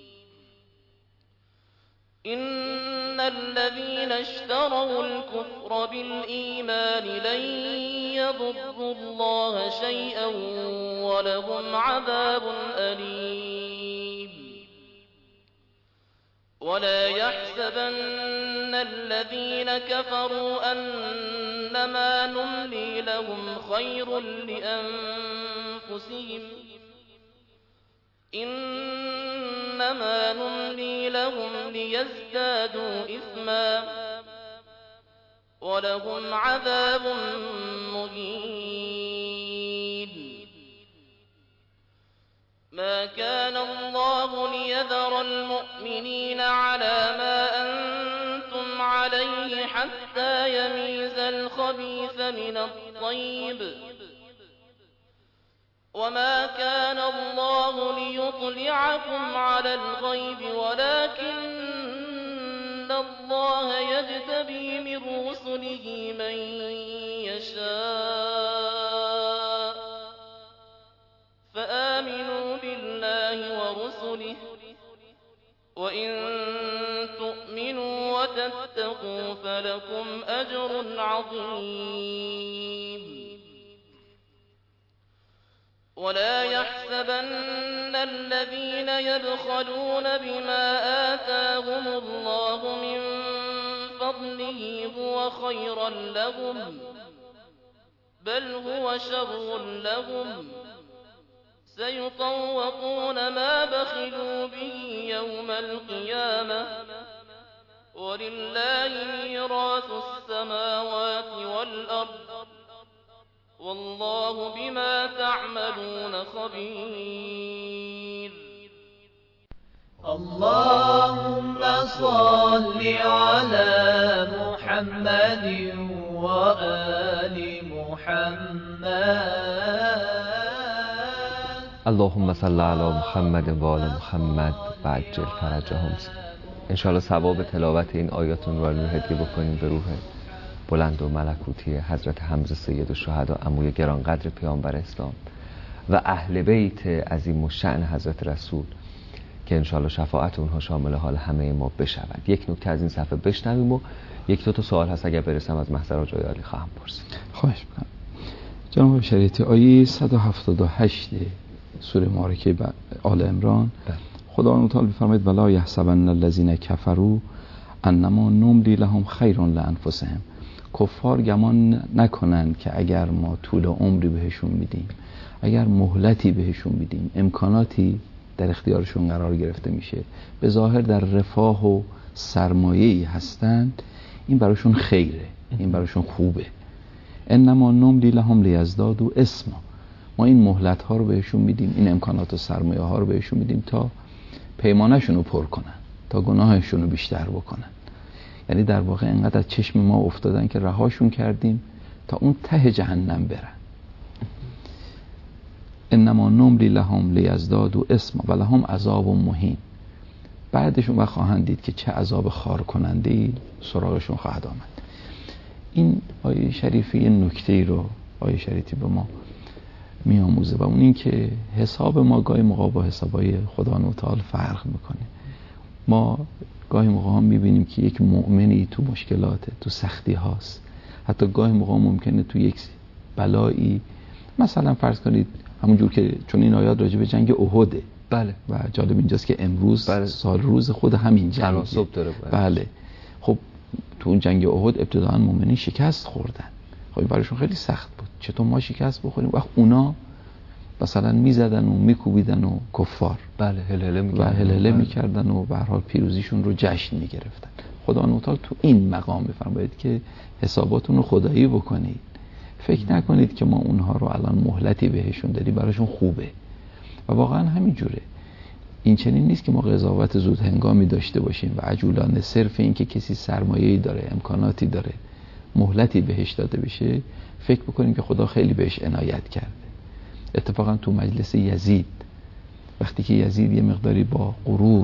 إن الذين اشتروا الكفر بالإيمان لن يضروا الله شيئا ولهم عذاب أليم. ولا يحسبن الذين كفروا أنما نملي لهم خير لأنفسهم إنما نملي لهم ليزدادوا إثما ولهم عذاب مهين. ما كان الله ليذر المؤمنين على ما أنتم عليه حتى يميز الخبيث من الطيب وما كان الله ليطلعكم على الغيب ولكن الله يجتبي من رسله من يشاء فآمنوا بالله ورسله وإن تؤمنوا وتتقوا فلكم أجر عظيم. ولا يحسبن الذين يبخلون بما آتاهم الله من فضله هو خيرا لهم بل هو شر لهم سيطوقون ما بخلوا به يوم القيامة ولله ميراث السماوات والأرض والله بما تعملون خبير. اللهم صل على محمد وآل محمد. اللهم صل على محمد و آل محمد و عجل فرجهم. انشاءالله ثواب تلاوت این آیاتون رو هدیه بکنیم به روح بلند و ملکوتی حضرت حمزه سید الشهدا عموی گرانقدر پیامبر اسلام و اهل بیت عظیم الشأن حضرت رسول که انشاءالله شفاعت اونها شامل حال همه ما بشود. یک نکته از این صفحه بشنویم و یک دو تا سوال هست اگر برسم از محضر آقای عالی خواهم پرسید. خواهش می‌کنم. جناب شریعتی آیه صد و هفتاد و هشت سوره مبارکه آل عمران خداوند تعالی می‌فرماید ولا یحسبن الذین کفروا انما نملی لهم خیر لانفسهم. کفار گمان نکنند که اگر ما طول عمری بهشون میدیم، اگر مهلتی بهشون میدیم، امکاناتی در اختیارشون قرار گرفته میشه، به ظاهر در رفاه و سرمایه‌ای هستند، این براشون خیره، این براشون خوبه. انما نملی لهم لیزدادوا اثما. ما این مهلت ها رو بهشون میدیم، این امکانات و سرمایه ها رو بهشون میدیم تا پیمانشون رو پر کنن، تا گناهشون رو بیشتر بکنن. یعنی در واقع انقدر از چشم ما افتادن که رهاشون کردیم تا اون ته جهنم برن. انما نملی لهم لیزدادوا اثما و لهم عذاب مهین. بعدشون و خواهند دید که چه عذاب خار کننده ای سراغشون خواهد آمد. این آیه شریفی یه نکته رو آیه شریفی به ما میآموزه و اون این که حساب ما گاهی موقع با حسابای خدا تعالی فرق میکنه. ما گاهی موقع هم میبینیم که یک مؤمنی تو مشکلاته، تو سختی هاست، حتی گاهی موقع ممکنه تو یک بلایی، مثلا فرض کنید همونجور که چون این آیات راجع به جنگ احده، بله، و جالب اینجاست که امروز بله. سال روز خود همین جنگ داره بله. بله خب تو اون جنگ احد ابتداً مؤمنین شکست خوردن، خب برایشون خیلی سخت بود. چطور ما شکست بخوریم وقت اونا مثلا میزدن و میکوبیدن و کفار بله هلهله میکردن و هلهله میکردن و به هر حال پیروزیشون رو جشن میگرفتن. خدا نوتال تو این مقام بفرمایید که حساباتون رو خدایی بکنید. فکر نکنید که ما اونها رو الان مهلتی بهشون دادیم براشون خوبه و واقعا همین جوره. این چنین نیست که ما قضاوت زود هنگامی داشته باشیم و عجولانه صرف این که کسی سرمایه‌ای داره، امکاناتی داره، مهلتی بهش داده بشه فکر بکنیم که خدا خیلی بهش عنایت کرده. اتفاقا تو مجلس یزید وقتی که یزید یه مقداری با غرور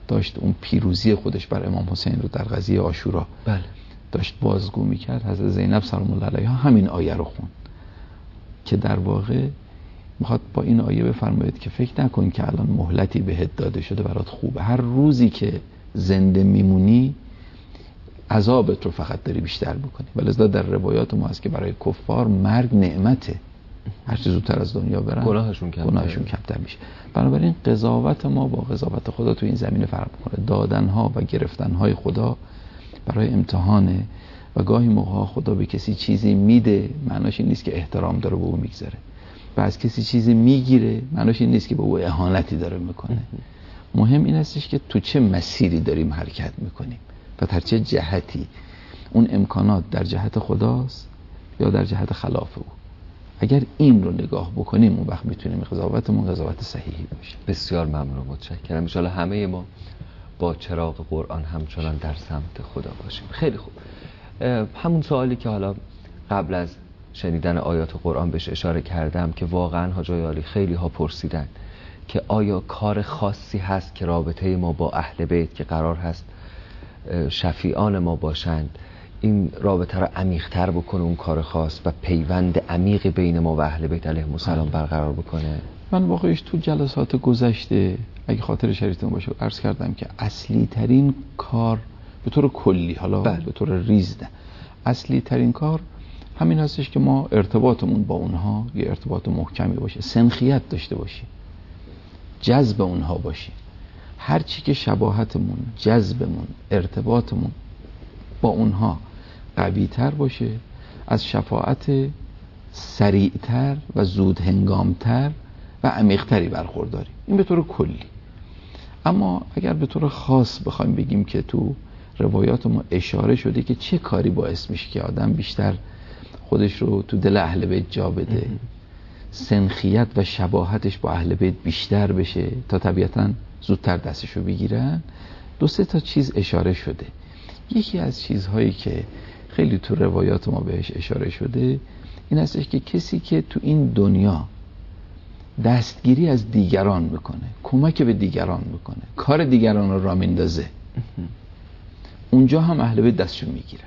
داشت اون پیروزی خودش بر امام حسین رو در قضیه عاشورا بله داشت بازگو میکرد، حضرت زینب سلام الله علیها همین آیه رو خون که در واقع میخواد با این آیه بفرمایید که فکر نکن که الان مهلتی بهت داده شده برات خوبه، هر روزی که زنده میمونی عذابت رو فقط داری بیشتر میکنی. ولذا در روایات ما هست که برای کفار مرگ نعمته، هر چه زودتر از دنیا برن گناهشون کمتر گناهشون کمتر میشه. بنابراین قضاوت ما با قضاوت خدا تو این زمینه فرق میکنه. دادنها و گرفتنهای خدا برای امتحانه و گاهی موقع خدا به کسی چیزی میده معناش این نیست که احترام داره به او میگذاره، و از کسی چیزی میگیره معناش این نیست که به او اهانتی داره میکنه. مهم این هستش که تو چه مسیری داریم حرکت میکنیم و در چه جهتی. اون امکانات در جهت خداست یا در جهت خلاف او. اگر این رو نگاه بکنیم اون وقت میتونیم قضاوتمون قضاوت صحیحی باشه. بسیار ممنون، متشکرم. ان شاءالله همه ما با چراغ قرآن همچنان در سمت خدا باشیم. خیلی خوب. همون سوالی که حالا قبل از شنیدن آیات قرآن بهش اشاره کردم که واقعا حاجای عالی خیلی ها پرسیدن که آیا کار خاصی هست که رابطه ما با اهل بیت که قرار هست شفیعان ما باشند این رابطه رو عمیق‌تر بکنه، اون کار خاص و پیوند عمیق بین ما و اهل بیت علیهم السلام برقرار بکنه؟ من واقعیش تو جلسات گذشته اگه خاطر شریفتون باشه عرض کردم که اصلی ترین کار به طور کلی، حالا بله. به طور ریز نه، اصلی ترین کار همین هستش که ما ارتباطمون با اونها یه ارتباط محکمی باشه، سنخیت داشته باشیم، جذب اونها باشیم. هر چی که شباهتمون، جذبمون، ارتباطمون با اونها قوی تر باشه، از شفاعت سریعتر و زود هنگامتر و عمیق‌تری برخورداریم. این به طور کلی. اما اگر به طور خاص بخوایم بگیم که تو روایات ما اشاره شده که چه کاری باعث میشه که آدم بیشتر خودش رو تو دل اهل بیت جا بده، سنخیت و شباهتش با اهل بیت بیشتر بشه تا طبیعتاً زودتر دستشو بگیرن، دو سه تا چیز اشاره شده. یکی از چیزهایی که خیلی تو روایات ما بهش اشاره شده این هستش که کسی که تو این دنیا دستگیری از دیگران میکنه، کمک به دیگران میکنه، کار دیگران رو راه میندازه، اونجا هم اهل بیت دستشو میگیرن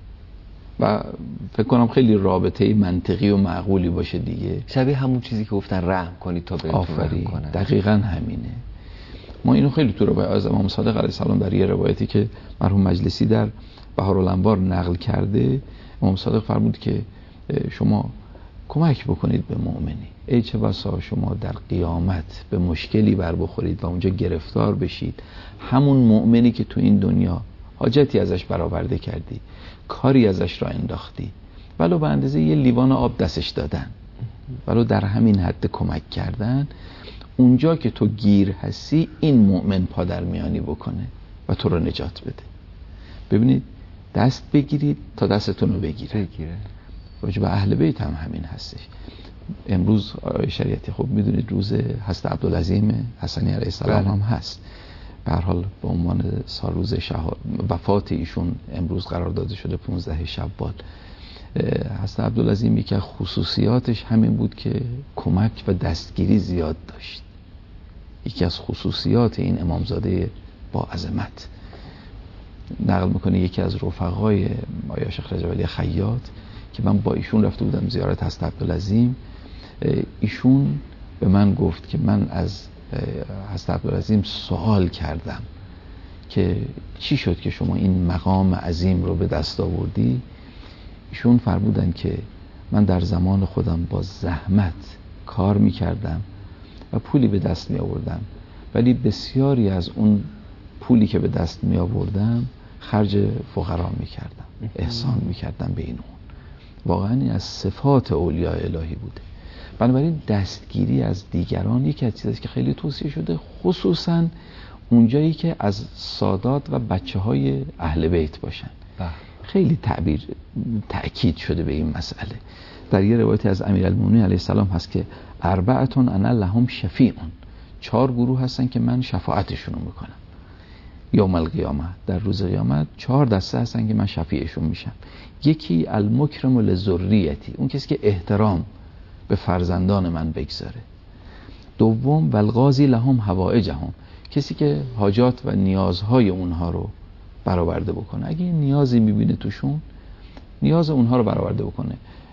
و فکر کنم خیلی رابطه منطقی و معقولی باشه دیگه. شبیه همون چیزی که گفتن رحم کنید تا بهتون رحم کنن. دقیقاً همینه. ما اینو خیلی تو روایات از امام صادق علیه السلام در یه روایتی که مرحوم مجلسی در بهارالانوار نقل کرده، امام صادق فرمود که شما کمک بکنید به مؤمنی، ای چه بسا شما در قیامت به مشکلی بر بخورید و اونجا گرفتار بشید، همون مؤمنی که تو این دنیا حاجتی ازش برآورده کردی، کاری ازش را انداختی، ولو به اندازه یه لیوان آب دستش دادن، ولو در همین حد کمک کردن، اونجا که تو گیر هستی این مؤمن پادرمیانی بکنه و تو رو نجات بده. ببینید دست بگیرید تا دستتون رو بگیره. بگیره. راجع به اهل بیت هم همین هستش. امروز آیه شریعتی خب میدونید روز حضرت عبدالعظیم حسنی علیه السلام هم هست. به هر حال به عنوان سالروز شهاد وفات ایشون امروز قرار داده شده پانزده شوال. حضرت عبدالعظیم یکی از خصوصیاتش همین بود که کمک و دستگیری زیاد داشت. یکی از خصوصیات این امامزاده با عظمت نقل میکنه یکی از رفقای آیا شیخ رجب علی خیاط که من با ایشون رفته بودم زیارت حضرت عبدالعظیم، ایشون به من گفت که من از حضرت عبدالعظیم سوال کردم که چی شد که شما این مقام عظیم رو به دست آوردی؟ ایشون فرمودن که من در زمان خودم با زحمت کار میکردم و پولی به دست می آوردم، ولی بسیاری از اون پولی که به دست می آوردم خرج فقرا می کردم، احسان می کردم به این اون. واقعا این از صفات اولیاء الهی بوده. بنابراین دستگیری از دیگران یکی از چیزاست که خیلی توصیه شده، خصوصا اونجایی که از سادات و بچه های اهل بیت باشن. خیلی تعبیر تأکید شده به این مسئله. در یه روایتی از امیرالمومنین علیه السلام هست که اربعتون انا لهم شفیعون، چهار گروه هستن که من شفاعتشون رو میکنم. یوم القیامه، در روز قیامت چهار دسته هستن که من شفیعشون میشم. یکی المکرم لذریتی، اون کسی که احترام به فرزندان من بگذاره. دوم والغازی لهم حوائجهم، کسی که حاجات و نیازهای اونها رو برآورده بکنه. اگه نیازی میبینه توشون، نیاز اونها رو برآورده بکنه.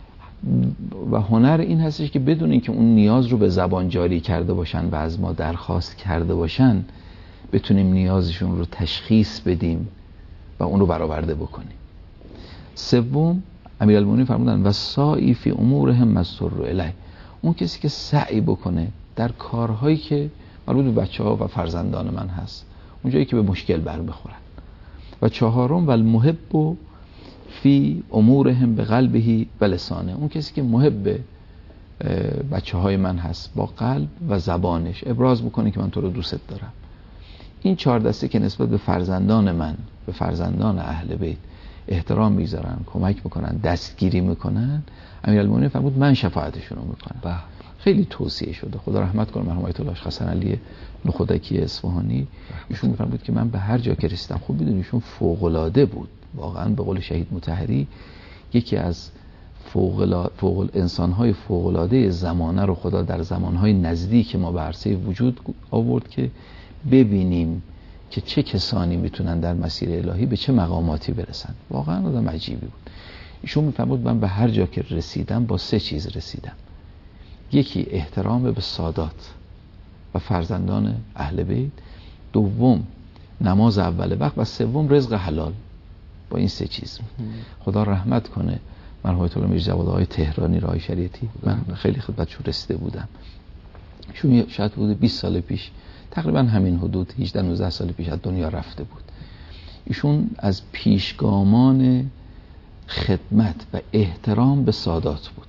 و هنر این هستش که بدون اینکه اون نیاز رو به زبان جاری کرده باشن و از ما درخواست کرده باشن، بتونیم نیازشون رو تشخیص بدیم و اون رو برآورده بکنیم. سوم، امیرالمومنین فرمودن و سعی فی امورهم مسر الیه، اون کسی که سعی بکنه در کارهایی که مربوط به بچه‌ها و فرزندان من هست، اونجایی که به مشکل بر بخورن. و چهارم، و المحب فی امورهم به قلبه و لسانه، اون کسی که محب بچه های من هست با قلب و زبانش ابراز بکنه که من تو رو دوست دارم. این چهار دسته که نسبت به فرزندان من، به فرزندان اهل بیت احترام میذارن، کمک میکنن، دستگیری میکنن، امیرالمومنین فرمود من شفاعتشون رو میکنم. خیلی توصیه شده، خدا رحمت کنه مرحوم آیت الله حسن علی نخودکی اصفهانی، ایشون میفرمود که من به هر جا که رسیدم، خب بدون ایشون فوق العاده بود واقعا، به قول شهید مطهری یکی از فوق فوق انسان‌های فوق‌العاده زمانه رو خدا در زمان‌های نزدیک ما به عرصه وجود آورد که ببینیم که چه کسانی میتونن در مسیر الهی به چه مقاماتی برسن. واقعا آدم عجیبی بود. ایشون میفرمود من به هر جا که رسیدم با سه چیز رسیدم: یکی احترام به سادات و فرزندان اهل بیت، دوم نماز اول وقت، و سوم رزق حلال. با این سه چیز خدا رحمت کنه مرحوم آیت الله میرزا جواد آقای تهرانی رای شریعتی، من خیلی خدمتشون رسیده بودم. ایشون شاید بود بیست سال پیش، تقریبا همین حدود هجده نوزده سال پیش از دنیا رفته بود. ایشون از پیشگامان خدمت و احترام به سادات بود،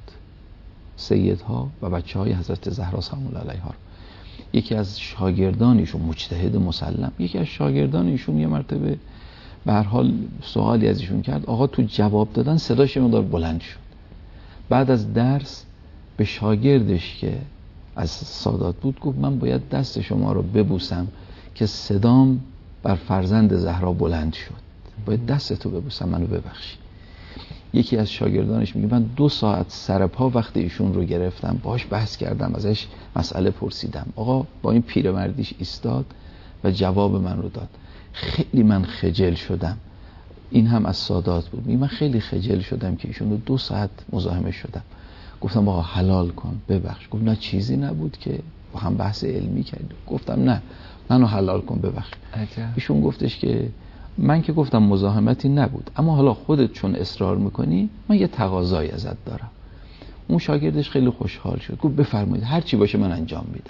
سیدها و بچه های حضرت زهرا سلام الله علیها. یکی از شاگردان ایشون مجتهد مسلم، یکی از شاگردان ایشون یه مرتبه به هر حال سوالی از ایشون کرد، آقا تو جواب دادن صداش مقدار بلند شد. بعد از درس به شاگردش که از سادات بود گفت من باید دست شما رو ببوسم که صدام بر فرزند زهرا بلند شد، باید دستتو ببوسم، منو ببخشی. یکی از شاگردانش میگه من دو ساعت سرپا وقت ایشون رو گرفتم، باهاش بحث کردم، ازش مسئله پرسیدم، آقا با این پیرمردیش ایستاد و جواب من رو داد. خیلی من خجل شدم. این هم از سادات بود. من خیلی خجل شدم که ایشون رو دو ساعت مزاحمه شدم. گفتم آقا حلال کن، ببخش. گفت نه چیزی نبود که با هم بحث علمی کردیم. گفتم نه منو حلال کن، ببخش. ایشون گفتش که من که گفتم مزاحمتی نبود، اما حالا خودت چون اصرار میکنی من یه تقاضایی ازت دارم. اون شاگردش خیلی خوشحال شد، گفت بفرمایید هر چی باشه من انجام میدم.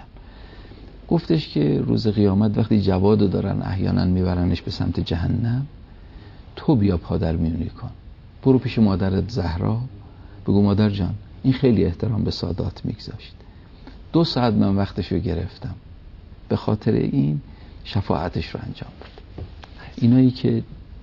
گفتش که روز قیامت وقتی جوادو دارن احیانا میبرنش به سمت جهنم، تو بیا پادر میونی کن، برو پیش مادرت زهرا بگو مادر جان این خیلی احترام به سادات میگذاشت، دو ساعت من وقتشو گرفتم، به خاطر این شفاعتش رو انجام بده. اینایی که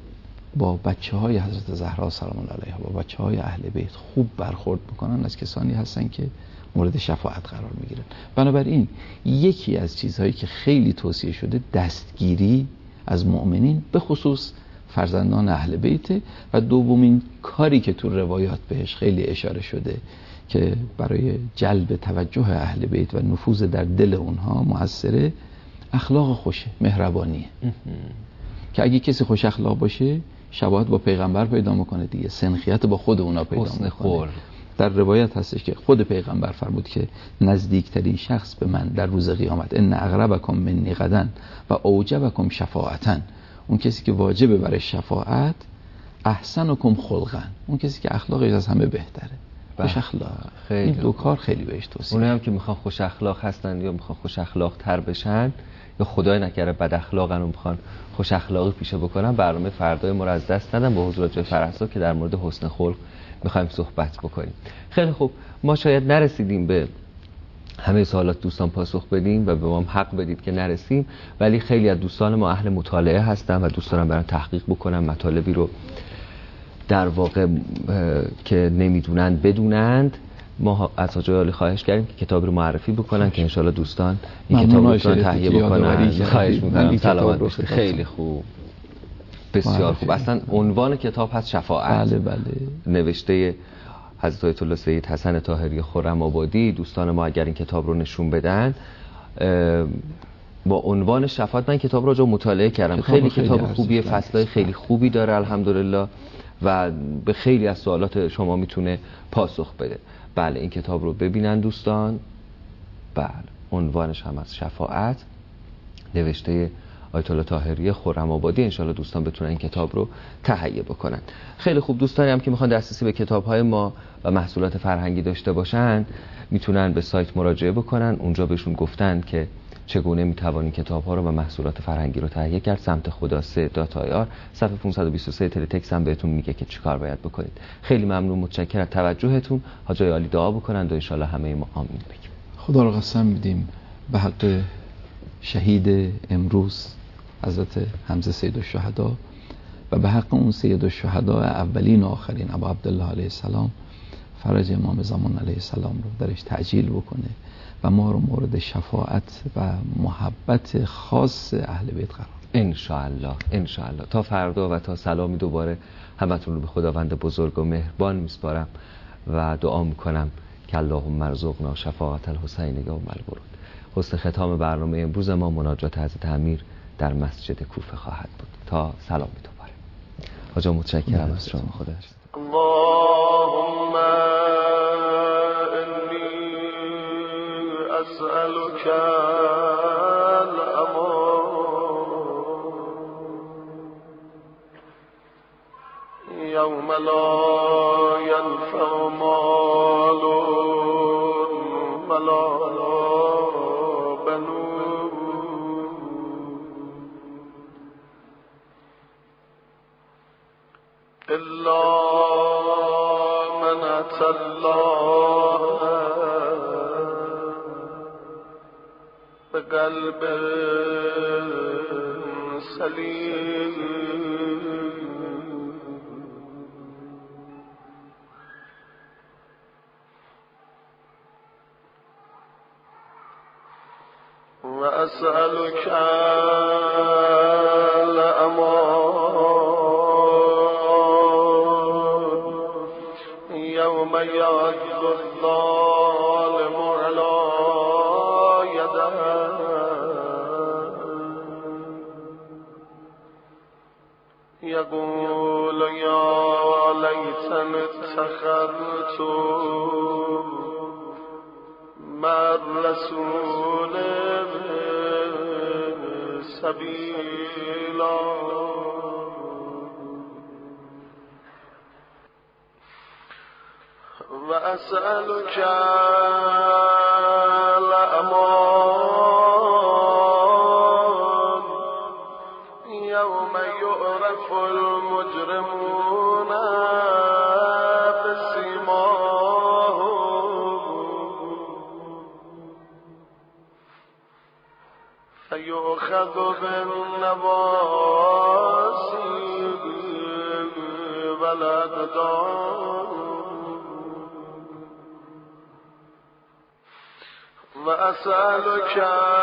با بچه های حضرت زهرا سلام الله علیها، با بچه های اهل بیت خوب برخورد میکنن، از کسانی هستن که مورد شفاعت قرار میگیرن. بنابراین یکی از چیزهایی که خیلی توصیه شده دستگیری از مؤمنین، به خصوص فرزندان اهل بیت، و دومین کاری که تو روایات بهش خیلی اشاره شده که برای جلب توجه اهل بیت و نفوذ در دل اونها مؤثره، اخلاق خوشه، مهربانیه. که اگه کسی خوش اخلاق باشه شباهت با پیغمبر پیدا میکنه دیگه، سنخیت با خود اونا پیدا میکنه. در روایت هستش که خود پیغمبر فرمود که نزدیکترین شخص به من در روز قیامت ان اقربکم منی غدا و اوجبکم شفاعتا، اون کسی که واجبه برای شفاعت، احسنکم خلقا، اون کسی که اخلاقش از همه بهتره. خوش اخلاق. این دو کار خیلی بهش توصیه. اونایی هم که میخوان خوش اخلاق هستن یا میخوان خوش اخلاق تر بشن یا خدای نکره بد اخلاقن و میخوان خوش اخلاقی پیشه بکنن، برنامه فردای ما رو از دست ندن با حضور جای فرحزاد که در مورد حسن خلق میخوایم صحبت بکنیم. خیلی خوب، ما شاید نرسیدیم به همه سوالات دوستان پاسخ بدیم و به ما هم حق بدید که نرسیم، ولی خیلی از دوستان ما اهل مطالعه هستن و دوست دارن برن تحقیق بکنن، مطالبی رو در واقع که نمیدونن بدونند. ما از حاج عالی خواهش کردیم که کتاب رو معرفی بکنن که انشالله دوستان این کتاب رو تهیه بکنن. خواهش میکنم. سلامت باشید. خیلی خوب، بسیار خوب. اصلا عنوان کتاب هست شفاعت. بله بله. نوشته حضرت آیت الله سید حسن طاهری خرم آبادی. دوستان ما اگر این کتاب رو نشون بدن با عنوان شفاعت. من کتاب را جو مطالعه کردم، کتاب خیلی خیلی کتاب خوبیه، ارزشمند. فصلای خیلی خوبی داره الحمدلله و به خیلی از سوالات شما میتونه پاسخ بده. بله این کتاب رو ببینن دوستان. بله عنوانش هم از شفاعت، نوشته آیت الله طاهری خرم‌آبادی. انشالله دوستان بتونن این کتاب رو تهیه بکنن. خیلی خوب، دوستانی هم که میخوان دسترسی به کتاب‌های ما و محصولات فرهنگی داشته باشن میتونن به سایت مراجعه بکنن. اونجا بهشون گفتن که چگونه میتوانید کتاب‌ها رو و محصولات فرهنگی رو تهیه کرد. سمت خدا سه دات آی آر، صفحه پانصد و بیست و سه تلتکس هم بهتون میگه که چیکار باید بکنید. خیلی ممنون، متشکرم از توجهتون. حاجای عالی دعا بکنن و ان شاء الله همه ما آمین بگیم. خدا رو قسم میدیم به حق شهید امروز حضرت حمزه سید الشهدا و به حق اون سید الشهدا اولین و آخرین ابا عبدالله علیه السلام، فرج امام زمان علیه السلام رو درش تعجیل بکنه و ما رو مورد شفاعت و محبت خاص اهل بیت قرار ان شاء الله. ان شاء الله. تا فردا و تا سلامی دوباره همتون رو به خداوند بزرگ و مهربان میسپارم و دعا میکنم که اللهم ارزقنا شفاعت الحسین یوم الورود. حسن ختام برنامه امروز ما مناجات حضرت امیر در مسجد کوفه خواهد بود. تا سلامی دوباره. حاجا متشکرم از شما. خدا حافظ. اللهم انی اسألك الامان یوم لا ینفع مال ولا إلا من أتى الله بقلب سليم وأسألك الأمان يوم يعض الظالم على يده يقول يا ليتني اتخذت مع الرسول سبيلا وأسألك الأمان يوم يعرف المجرمون بسيماهم فيؤخذ بالنواصي والأقدام وأسألك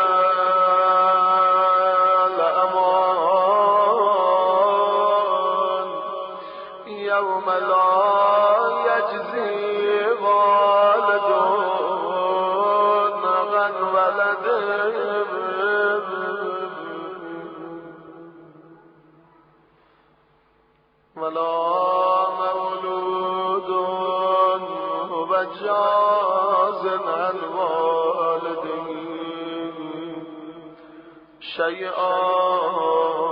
الأمان يوم لا يجزي والد عن ولده ولا مولود هو جاز عن والده شيئا